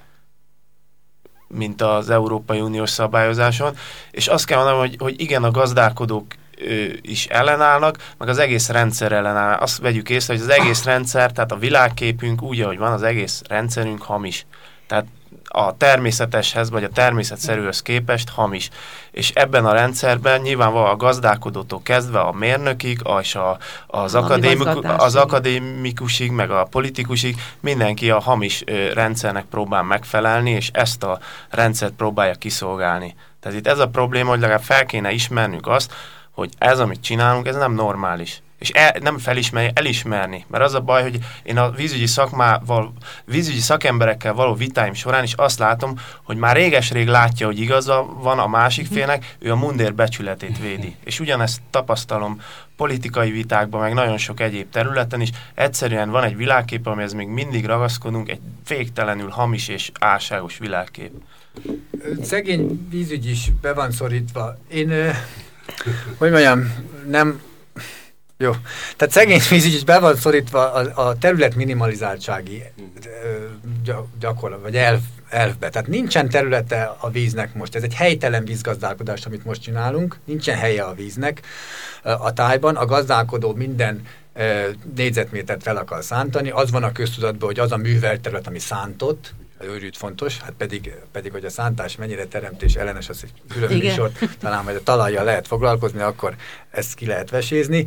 mint az Európai Uniós szabályozáson, és azt kell mondanom, hogy, hogy igen, a gazdálkodók ö, is ellenállnak, meg az egész rendszer ellenáll. Azt vegyük észre, hogy az egész rendszer, tehát a világképünk úgy, ahogy van, az egész rendszerünk hamis. Tehát a természeteshez, vagy a természetszerűhöz képest hamis. És ebben a rendszerben nyilvánvalóan a gazdálkodótól kezdve a mérnökig, és a, az, akadémiku, az akadémikusig, meg a politikusig, mindenki a hamis ö, rendszernek próbál megfelelni, és ezt a rendszert próbálja kiszolgálni. Tehát itt ez a probléma, hogy legalább fel kéne ismernünk azt, hogy ez, amit csinálunk, ez nem normális. És el, nem felismerni, elismerni. Mert az a baj, hogy én a vízügyi szakmával, vízügyi szakemberekkel való vitáim során is azt látom, hogy már réges-rég látja, hogy igaza van a másik félnek, ő a mundér becsületét védi. És ugyanezt tapasztalom politikai vitákban, meg nagyon sok egyéb területen is. Egyszerűen van egy világkép, amihez még mindig ragaszkodunk, egy végtelenül hamis és álságos világkép. Szegény vízügy is be van szorítva. Én, hogy mondjam, nem... Jó. Tehát szegény vízügy is be van szorítva a, a terület minimalizáltsági gyakorlat, vagy elv, elvbe. Tehát nincsen területe a víznek most. Ez egy helytelen vízgazdálkodás, amit most csinálunk. Nincsen helye a víznek a tájban. A gazdálkodó minden négyzetmétert fel akar szántani. Az van a köztudatban, hogy az a művelt terület, ami szántott, őrült fontos, hát pedig, pedig, hogy a szántás mennyire teremtés ellenes, az egy külön műsort, talán majd a talajjal lehet foglalkozni, akkor ezt ki lehet vesézni.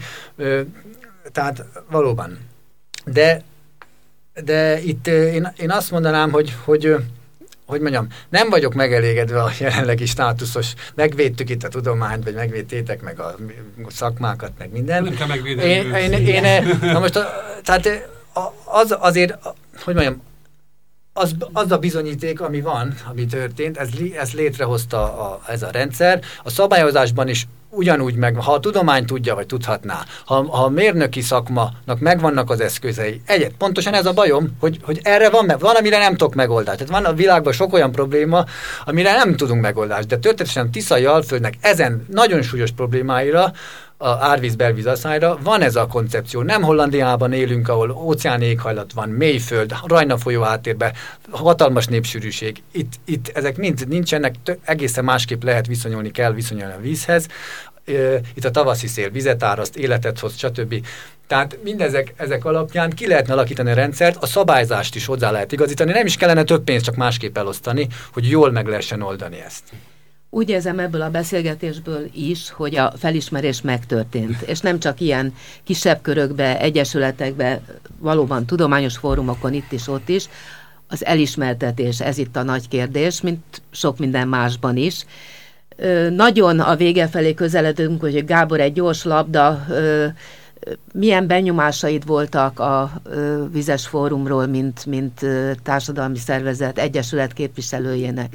Tehát valóban. De, de itt én, én azt mondanám, hogy, hogy hogy mondjam, nem vagyok megelégedve a jelenlegi státuszos, megvédtük itt a tudományt, vagy megvédtétek meg a szakmákat, meg minden. Nem kell megvédeni. Én, én, én, én, na most, a, tehát az azért, hogy mondjam, Az, az a bizonyíték, ami van, ami történt, ez, ez létrehozta a, ez a rendszer. A szabályozásban is ugyanúgy meg, ha a tudomány tudja, vagy tudhatná, ha, ha a mérnöki szakmának megvannak az eszközei. Egyet, pontosan ez a bajom, hogy, hogy erre van, meg, van, amire nem tudok megoldást. Tehát van a világban sok olyan probléma, amire nem tudunk megoldást. De történetesen Tiszai Alföldnek ezen nagyon súlyos problémáira a árvíz-belvíz asszonyra. Van ez a koncepció. Nem Hollandiában élünk, ahol óceáni éghajlat van, mélyföld, Rajna folyó háttérben, hatalmas népsűrűség. Itt, itt ezek mind nincsenek, egészen másképp lehet viszonyulni, kell viszonyulni a vízhez. Itt a tavaszi szél vizet áraszt, életet hoz, stb. Tehát mindezek ezek alapján ki lehetne alakítani a rendszert, a szabályzást is hozzá lehet igazítani, nem is kellene több pénzt, csak másképp elosztani, hogy jól meg lehessen oldani ezt. Úgy érzem ebből a beszélgetésből is, hogy a felismerés megtörtént, és nem csak ilyen kisebb körökbe, egyesületekbe, valóban tudományos fórumokon itt is, ott is, az elismertetés, ez itt a nagy kérdés, mint sok minden másban is. Nagyon a vége felé közeledünk, hogy Gábor, egy gyors labda, milyen benyomásaid voltak a Vizes Fórumról, mint, mint társadalmi szervezet, egyesület képviselőjének?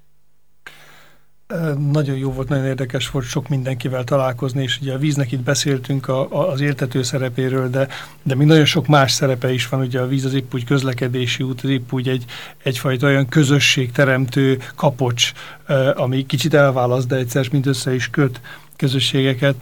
Nagyon jó volt, nagyon érdekes volt sok mindenkivel találkozni, és ugye a víznek itt beszéltünk a, a, az éltető szerepéről, de, de még nagyon sok más szerepe is van, ugye a víz az épp úgy közlekedési út, az épp úgy egy, egyfajta olyan közösségteremtő kapocs, ami kicsit elválaszt, de egyszer mind össze is köt közösségeket.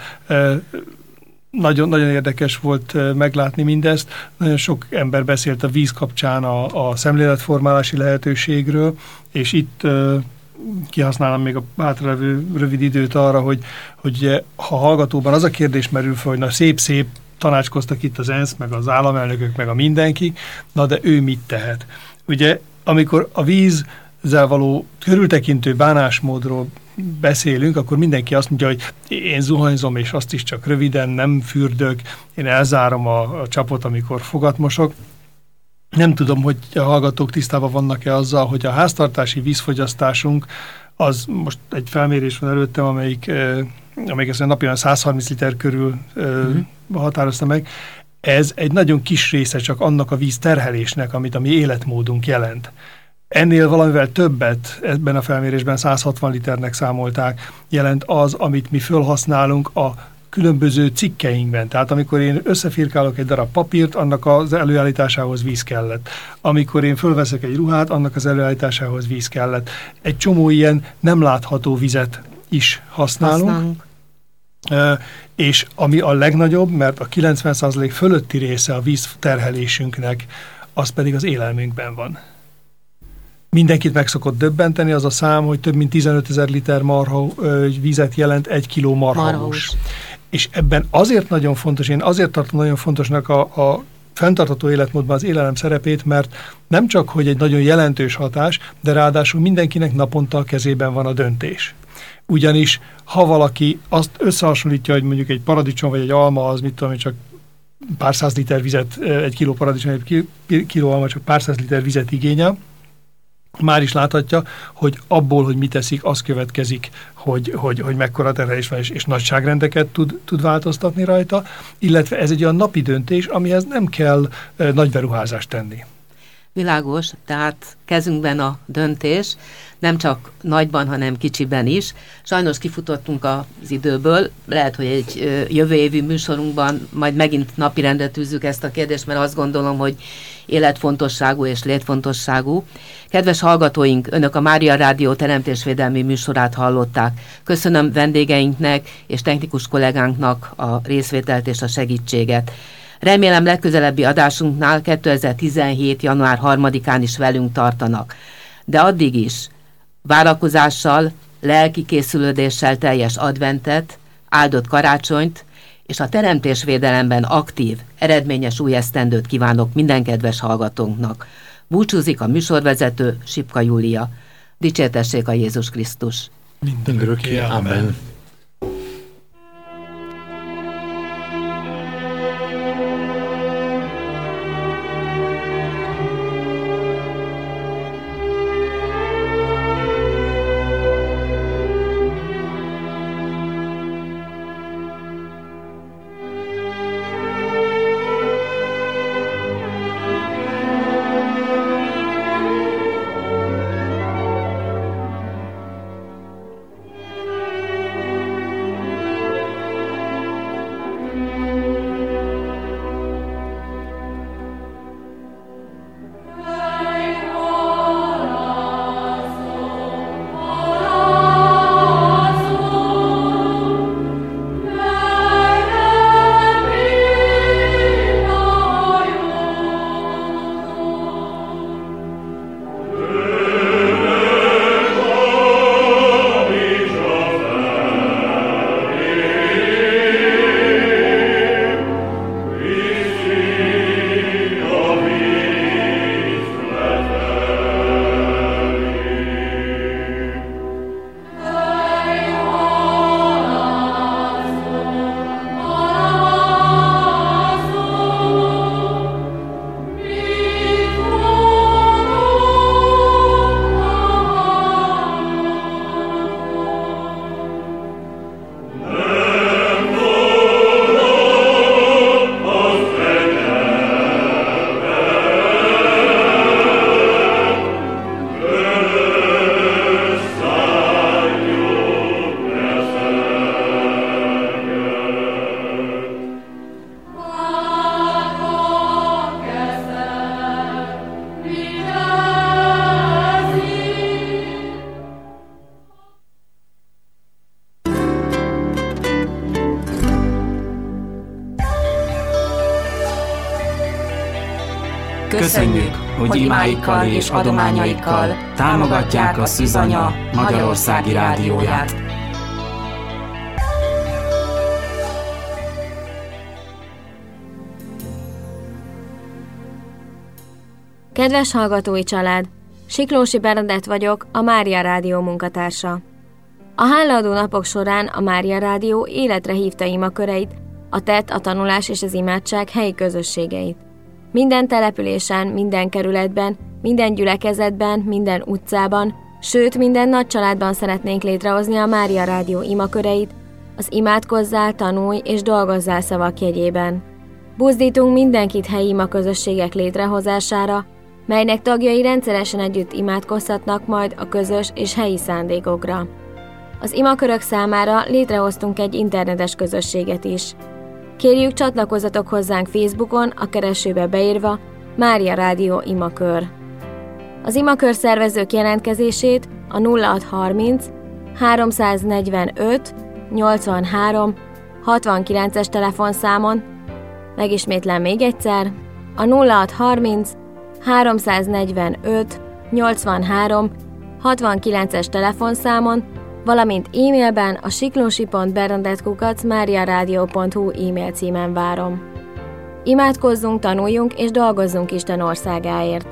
Nagyon, nagyon érdekes volt meglátni mindezt. Nagyon sok ember beszélt a víz kapcsán a, a szemléletformálási lehetőségről, és itt kihasználom még a hátralevő rövid időt arra, hogy, hogy ha hallgatóban az a kérdés merül fel, hogy na szép-szép tanácskoztak itt az ENSZ, meg az államelnökök, meg a mindenki, na de ő mit tehet? Ugye, amikor a vízzel való körültekintő bánásmódról beszélünk, akkor mindenki azt mondja, hogy én zuhanyzom, és azt is csak röviden, nem fürdök, én elzárom a, a csapot, amikor fogat mosok. Nem tudom, hogy a hallgatók tisztában vannak-e azzal, hogy a háztartási vízfogyasztásunk, az most egy felmérés van előttem, amelyik, eh, amelyik ezt a napi száz harminc liter körül eh, uh-huh. határozta meg. Ez egy nagyon kis része csak annak a vízterhelésnek, amit a mi életmódunk jelent. Ennél valamivel többet, ebben a felmérésben száz hatvan liternek számolták, jelent az, amit mi fölhasználunk a különböző cikkeinkben. Tehát amikor én összefirkálok egy darab papírt, annak az előállításához víz kellett. Amikor én fölveszek egy ruhát, annak az előállításához víz kellett. Egy csomó ilyen nem látható vizet is használunk. használunk. Uh, és ami a legnagyobb, mert a kilencven százalék fölötti része a vízterhelésünknek, az pedig az élelmünkben van. Mindenkit meg szokott döbbenteni az a szám, hogy több mint tizenötezer liter marha uh, vízet jelent egy kiló marhahús. És ebben azért nagyon fontos, én azért tartom nagyon fontosnak a, a fenntartható életmódban az élelem szerepét, mert nem csak, hogy egy nagyon jelentős hatás, de ráadásul mindenkinek naponta a kezében van a döntés. Ugyanis, ha valaki azt összehasonlítja, hogy mondjuk egy paradicsom vagy egy alma, az mit tudom, hogy csak pár száz liter vizet, egy kiló paradicsom, egy kiló alma csak pár száz liter vizet igényel, már is láthatja, hogy abból, hogy mit teszik, az következik, hogy, hogy, hogy mekkora terhelés van, és, és nagyságrendeket tud, tud változtatni rajta, illetve ez egy olyan napi döntés, amihez nem kell e, nagy beruházást tenni. Világos, tehát kezünkben a döntés, nem csak nagyban, hanem kicsiben is. Sajnos kifutottunk az időből, lehet, hogy egy jövő évi műsorunkban majd megint napirendre tűzzük ezt a kérdést, mert azt gondolom, hogy életfontosságú és létfontosságú. Kedves hallgatóink, önök a Mária Rádió teremtésvédelmi műsorát hallották. Köszönöm vendégeinknek és technikus kollégánknak a részvételt és a segítséget. Remélem legközelebbi adásunknál kétezer-tizenhét. január harmadikán is velünk tartanak. De addig is várakozással, lelki készülődéssel teljes adventet, áldott karácsonyt és a teremtésvédelemben aktív, eredményes új esztendőt kívánok minden kedves hallgatónknak. Búcsúzik a műsorvezető, Sipka Júlia. Dicsértessék a Jézus Krisztus! Mindörökké, amen. Köszönjük, hogy imáikkal és adományaikkal támogatják a Szűzanya magyarországi rádióját. Kedves hallgatói család! Siklósi Bernadett vagyok, a Mária Rádió munkatársa. A hálaadó napok során a Mária Rádió életre hívta imaköreit, a tett, a tanulás és az imádság helyi közösségeit. Minden településen, minden kerületben, minden gyülekezetben, minden utcában, sőt minden nagy családban szeretnénk létrehozni a Mária Rádió imaköreit, az imádkozzál, tanulj és dolgozzál szavak jegyében. Buzdítunk mindenkit helyi imaközösségek létrehozására, melynek tagjai rendszeresen együtt imádkozhatnak majd a közös és helyi szándékokra. Az imakörök számára létrehoztunk egy internetes közösséget is. Kérjük, csatlakozzatok hozzánk Facebookon, a keresőbe beírva Mária Rádió imakör. Az imakör szervezők jelentkezését a nulla hatszázharminc háromszáznegyvenöt nyolcvanhárom hatvankilences telefonszámon, megismétlem még egyszer, a nulla hatszázharminc háromszáznegyvenöt nyolcvanhárom hatvankilences telefonszámon, valamint e-mailben a siklósi pont bernadett kukac mariaradio pont hu e-mail címen várom. Imádkozzunk, tanuljunk és dolgozzunk Isten országáért!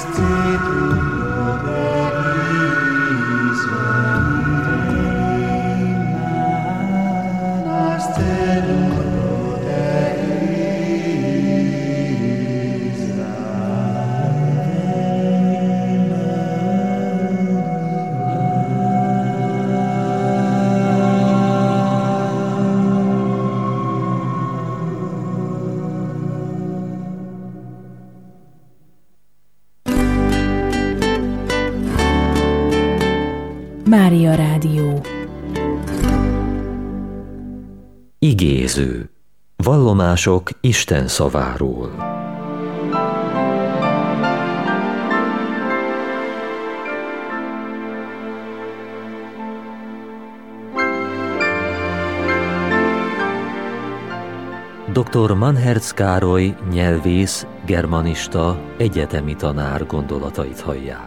Mária Rádió. Igéző. Vallomások Isten szaváról. doktor Manherz Károly nyelvész, germanista, egyetemi tanár gondolatait hallják.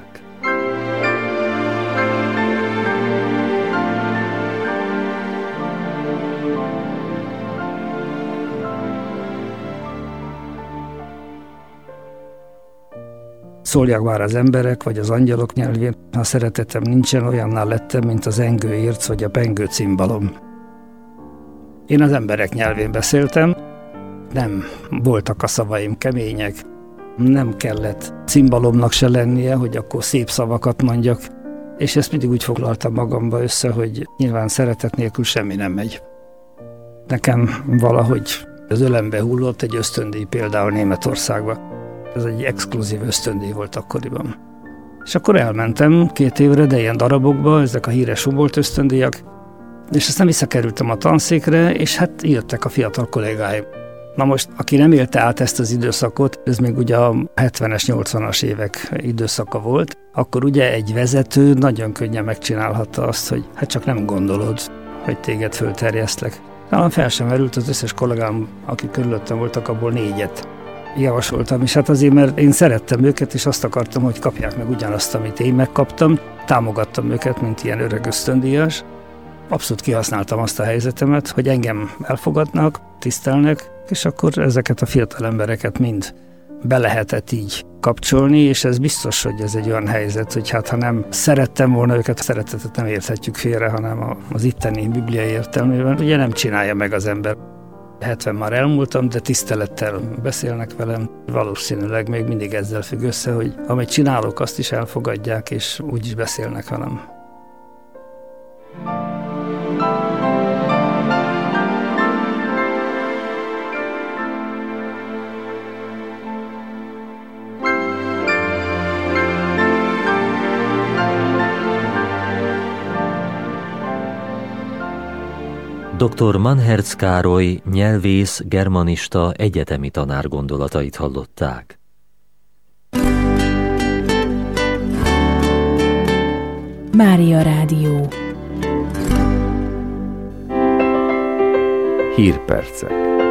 Szólják már az emberek, vagy az angyalok nyelvén, ha szeretetem nincsen, olyannál lettem, mint az engő érc, vagy a pengő cimbalom. Én az emberek nyelvén beszéltem, nem voltak a szavaim kemények, nem kellett cimbalomnak se lennie, hogy akkor szép szavakat mondjak, és ezt mindig úgy foglaltam magamba össze, hogy nyilván szeretet nélkül semmi nem megy. Nekem valahogy az ölembe hullott egy ösztöndíj például Németországba. Ez egy exkluzív ösztöndíj volt akkoriban. És akkor elmentem két évre, de ilyen darabokba, ezek a híres Humboldt ösztöndíjak, és aztán visszakerültem a tanszékre, és hát jöttek a fiatal kollégáim. Na most, aki nem élte át ezt az időszakot, ez még ugye a hetvenes, nyolcvanas évek időszaka volt, akkor ugye egy vezető nagyon könnyen megcsinálhatta azt, hogy hát csak nem gondolod, hogy téged fölterjesztlek. Talán fel sem merült, az összes kollégám, akik körülöttem voltak, abból négyet javasoltam, és hát azért, mert én szerettem őket, és azt akartam, hogy kapják meg ugyanazt, amit én megkaptam. Támogattam őket, mint ilyen öreg ösztöndíjas. Abszolút kihasználtam azt a helyzetemet, hogy engem elfogadnak, tisztelnek, és akkor ezeket a fiatal embereket mind be lehetett így kapcsolni, és ez biztos, hogy ez egy olyan helyzet, hogy hát ha nem szerettem volna őket, a szeretetet nem érthetjük félre, hanem az itteni bibliai értelmében, ugye nem csinálja meg az ember. hetven már elmúltam, de tisztelettel beszélnek velem. Valószínűleg még mindig ezzel függ össze, hogy amit csinálok, azt is elfogadják, és úgy is beszélnek velem. doktor Manherz Károly nyelvész, germanista, egyetemi tanár gondolatait hallották. Mária Rádió. Hírpercek.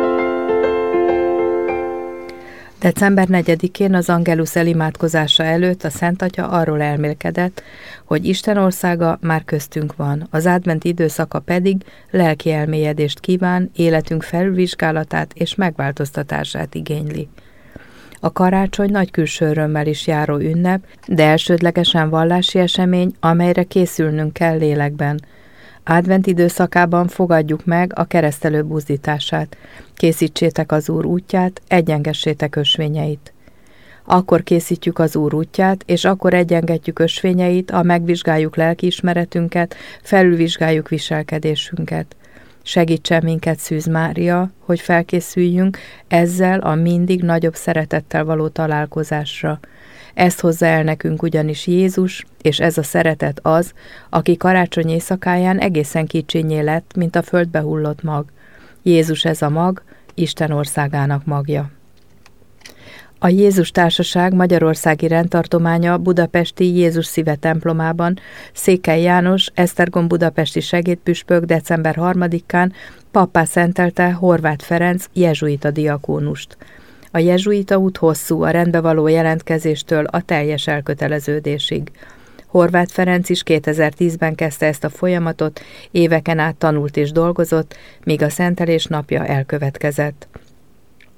december negyedikén az Angelus elimádkozása előtt a Szent Atya arról elmélkedett, hogy Isten országa már köztünk van, az advent időszaka pedig lelki elmélyedést kíván, életünk felvizsgálatát és megváltoztatását igényli. A karácsony nagy külső örömmel is járó ünnep, de elsődlegesen vallási esemény, amelyre készülnünk kell lélekben. Advent időszakában fogadjuk meg a keresztelő buzdítását. Készítsétek az Úr útját, egyengessétek ösvényeit. Akkor készítjük az Úr útját, és akkor egyengetjük ösvényeit, ha megvizsgáljuk lelkiismeretünket, felülvizsgáljuk viselkedésünket. Segítsen minket, Szűz Mária, hogy felkészüljünk ezzel a mindig nagyobb szeretettel való találkozásra. Ezt hozza el nekünk ugyanis Jézus, és ez a szeretet az, aki karácsony éjszakáján egészen kicsinyé lett, mint a földbe hullott mag. Jézus ez a mag, Isten országának magja. A Jézus Társaság magyarországi rendtartománya budapesti Jézus Szíve templomában Székely János, Esztergom budapesti segédpüspök december harmadikán pappá szentelte Horváth Ferenc jezsuita diakónust. A jezsuita út hosszú, a rendbe való jelentkezéstől a teljes elköteleződésig. Horváth Ferenc is kétezer-tízben kezdte ezt a folyamatot, éveken át tanult és dolgozott, míg a szentelés napja elkövetkezett.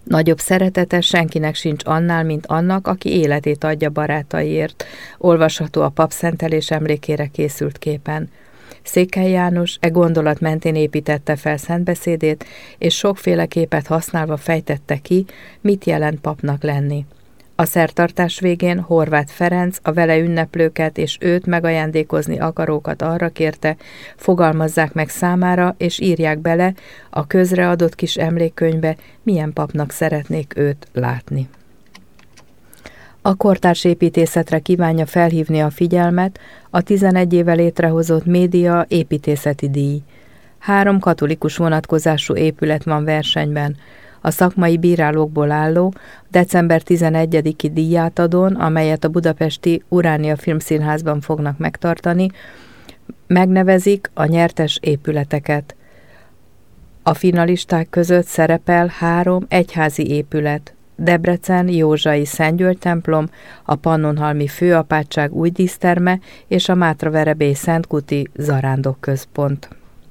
Nagyobb szeretete senkinek sincs annál, mint annak, aki életét adja barátaiért, olvasható a papszentelés emlékére készült képen. Székely János e gondolat mentén építette fel szentbeszédét, és sokféle képet használva fejtette ki, mit jelent papnak lenni. A szertartás végén Horváth Ferenc a vele ünneplőket és őt megajándékozni akarókat arra kérte, fogalmazzák meg számára és írják bele a közreadott kis emlékkönyvbe, milyen papnak szeretnék őt látni. A kortárs építészetre kívánja felhívni a figyelmet a tizenegy éve létrehozott Média építészeti díj. Három katolikus vonatkozású épület van versenyben. A szakmai bírálókból álló december tizenegyediki díjátadón, amelyet a budapesti Uránia Filmszínházban fognak megtartani, megnevezik a nyertes épületeket. A finalisták között szerepel három egyházi épület: Debrecen Józsai Szentgyörgy templom, a Pannonhalmi Főapátság új díszterme és a Mátraverebély Szentkuti Zarándok központ.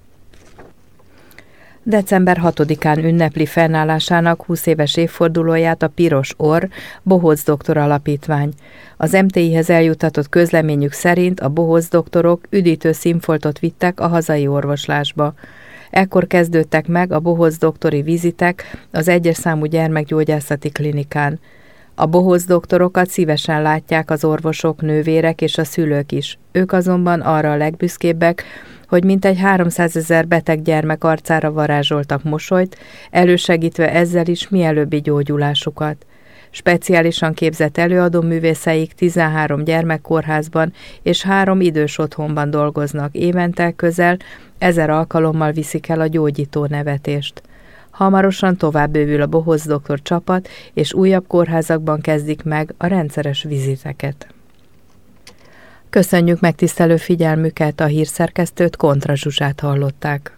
december hatodikán ünnepli fennállásának húsz éves évfordulóját a Piros Orr Bohóc Doktor Alapítvány. Az em té i-hez eljutatott közleményük szerint a bohóc doktorok üdítő színfoltot vittek a hazai orvoslásba. Ekkor kezdődtek meg a bohóc doktori vizitek az egyes számú gyermekgyógyászati klinikán. A bohóc doktorokat szívesen látják az orvosok, nővérek és a szülők is. Ők azonban arra a legbüszkébbek, hogy mintegy háromszázezer beteg gyermek arcára varázsoltak mosolyt, elősegítve ezzel is mielőbbi gyógyulásukat. Speciálisan képzett előadó művészeik tizenhárom gyermekkórházban és három idős otthonban dolgoznak, évente közel ezer alkalommal viszik el a gyógyító nevetést. Hamarosan tovább bővül a bohóc doktor csapat, és újabb kórházakban kezdik meg a rendszeres viziteket. Köszönjük megtisztelő figyelmüket, a hírszerkesztőt, Kontra Zsuzsát hallották.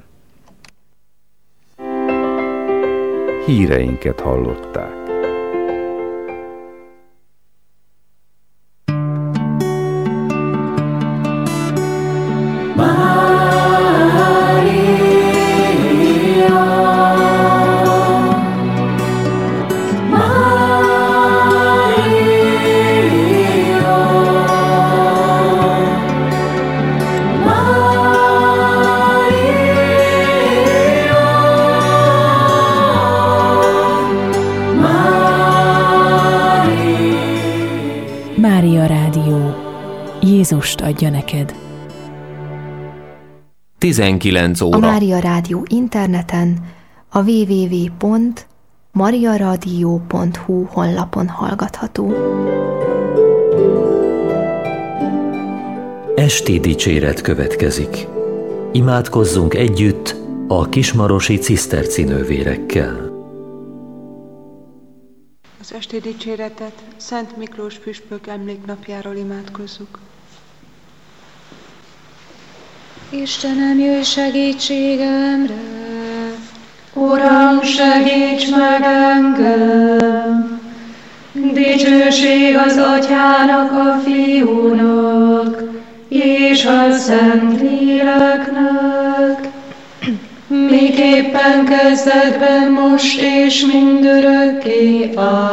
Híreinket hallották. Mária Rádió. Jézust adja neked. tizenkilenc óra. A Mária Rádió interneten a double-u double-u double-u pont mariaradio pont hu honlapon hallgatható. Esti dicséret következik. Imádkozzunk együtt a kismarosi cisztercinővérekkel. Az esti dicséretet Szent Miklós püspök emléknapjáról imádkozzuk. Istenem, jöjj segítségemre! Uram, segíts meg engem! Dicsőség az Atyának, a Fiúnak, és a Szentléleknek, miképpen kezdetben, most és mindörökké.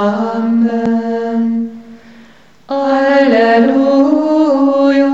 Amen. Alleluja.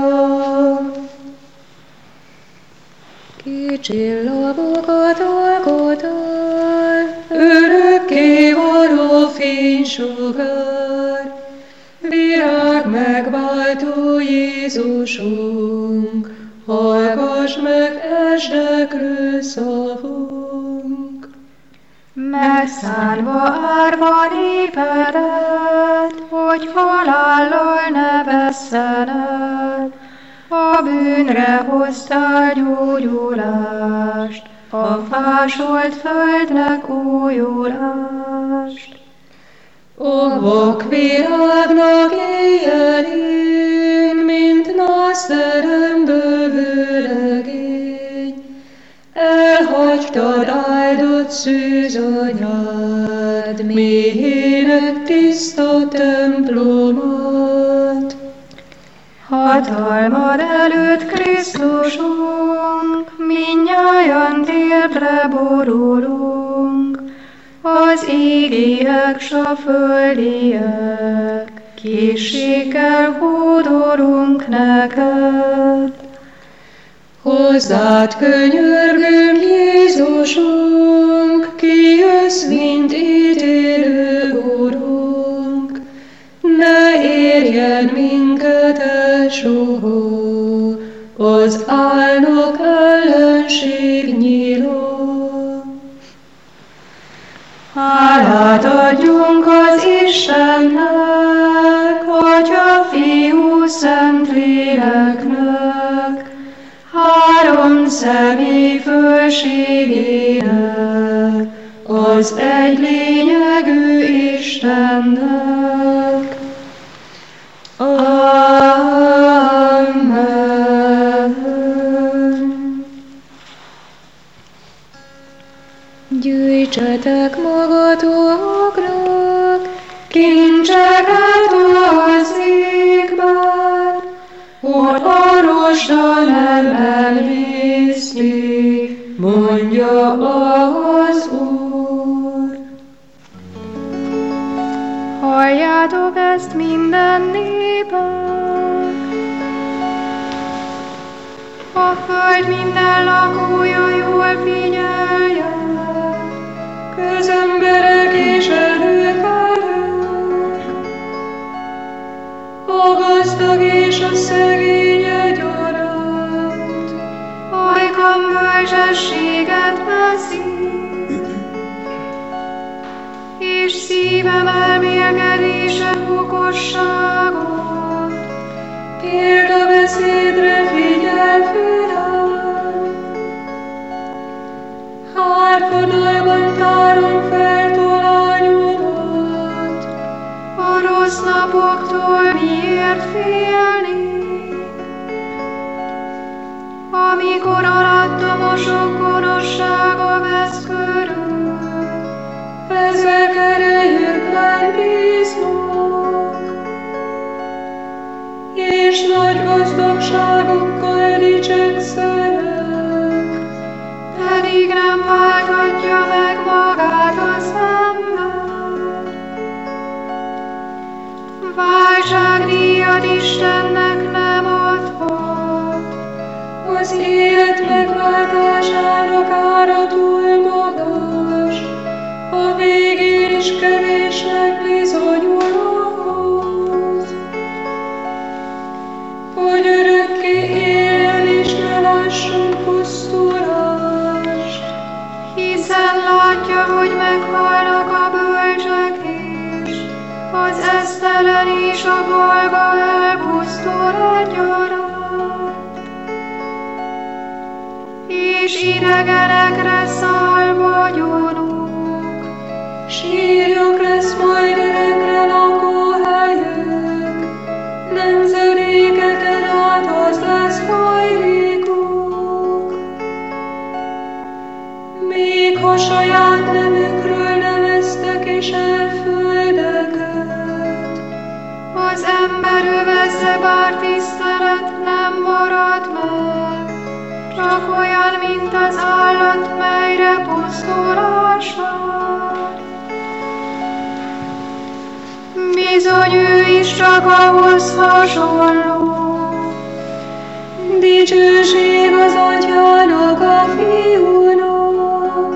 Kicsillagok a dolgodon, örökké való fénysugár, virág megváltó Jézusunk, hallgass meg esdeklő szavunk. megszánva árva népedet, hogy halállal ne vesszen el, a bűnre hoztál gyógyulást, a fásolt földnek újulást. A vakvirágnak éjjelén, mint nászterem bővő legény, elhagytad áldott szűzanyád, méhének tiszta templomát. Hatalmad előtt, Krisztusunk, mindnyájan térdre borulunk, az égiek s a földiek, készséggel hódolunk neked. Hozzád könyörgünk, Jézusunk, ki jössz, mint ítélő Urunk. Ne érjen minket el soha, az álnok ellenség nyíló. Hálát adjunk az Istennek, Atya, Fiú, Szentléleknek, három személy fölségének, az egy lényegű Istennek. Amen. Gyűjtsetek magatoknak kincseket az égben, hogy a rozsda nem elvészti, mondja az Úr. Halljátok ezt minden népek, a föld minden lakója jól figyelje, közemberek és előkelők, a gazdag és a szegény egyaránt, ajkam bölcsességet veszi, és szívem elmélkedése okosságot. Példabeszédre figyel fülem, hárfadalban tárom fel tolányomat. A rossz napoktól miért félni, amikor alattomosok gonoszsága vesz körül? Ezek erejükben bíznak, és nagy gazdagságokkal dicsekszenek. Pedig nem válthatja meg magát az ember. Váltságdíjat Istennek nem adhat, az élet megváltásának ára túl magas, a végén is kevésnek bizonyul ahhoz, hogy örökké éljen és ne lásson pusztulást. Hiszen látja, hogy meghalnak a bölcsek is, az esztelen és a bolga elpusztul egyaránt. És idegenekre száll vagyonuk, sírjuk lesz majd örökre lakóhelyük, nemzedékeken át az lesz hajlékuk. Még ha saját nevükről neveztek és elföldeket, az ember övezze, bár tisztelet nem marad meg, csak olyan, mint az állat, melyre pusztulás vár. Bizony ő is csak ahhoz hasonló. Dicsőség az Atyának, a Fiúnak,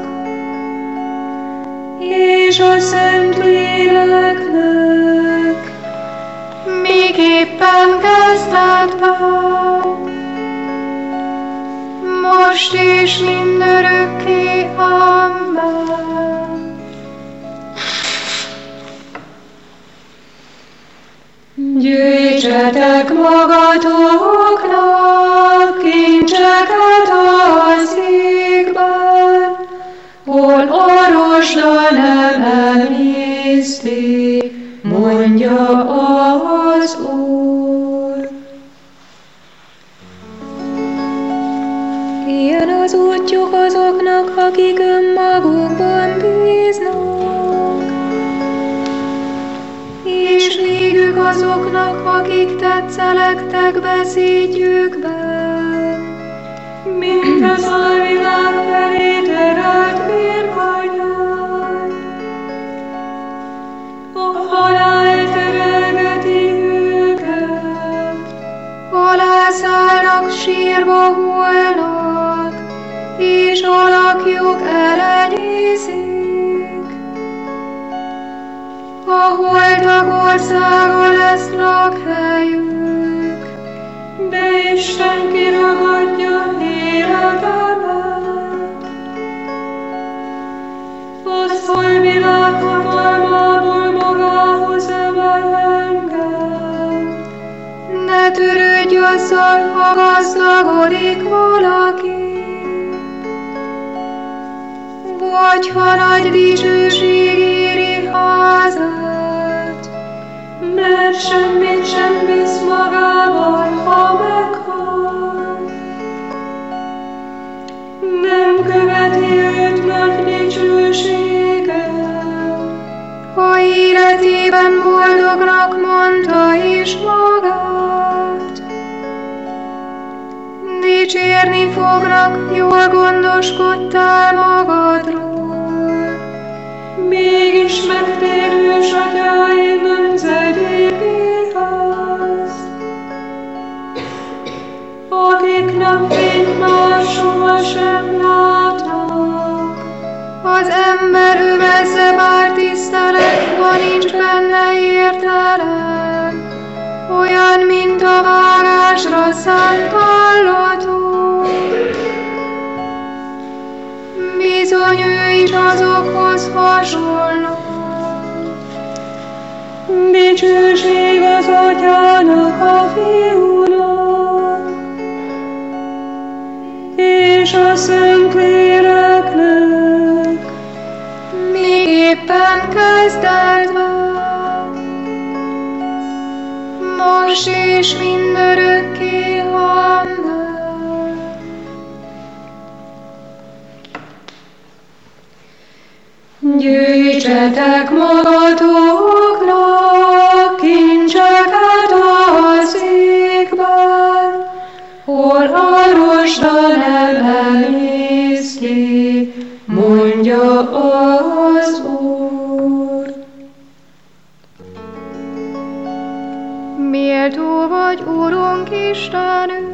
és a Szentléleknek, miképpen kezdetben, most és mindörökké. Amen. Gyűjtsetek magatoknak kincseket az égben, hol a rozsda nem emészti, mondja az Úr. Ilyen az útjuk azoknak, akik önmagukban bíznak, és végük azoknak, akik tetszelektek beszédjükben, mint az alvilág felé terelt mérványán. sírba hullnak, és alakjuk elenyészik. A holtak országa lesz lakhelyük, de Isten kiragadja életemet. A szolvilág hatalmából magához emel engem. Ne törődj azzal, ha gazdagodik valaki, vagy ha nagy dicsőség éri házát, mert semmit sem visz magával, ha meghal. Nem követi őt nagy dicsősége, ha életében boldognak mondta is magát. Dicsérni fognak, jól gondoskodtál magadról. Mégis megtérős atyáim nemzedékéhez, akik napfényt már sohasem látnak. Az ember övezze, bár tisztelet, ha nincs benne értelem, olyan, mint a vágásra szánt állatok. Bizony ő is azokhoz hasonló. Dicsőség az atyának, a fiúnak, és a Szentléleknek, még éppen kezdetben, most és mindörökké. Amen. Gyűjtsetek magatoknak kincseket az égben, hol a rozsda nem emészti, mondja az Úr. Méltó vagy, Urunk Istenünk,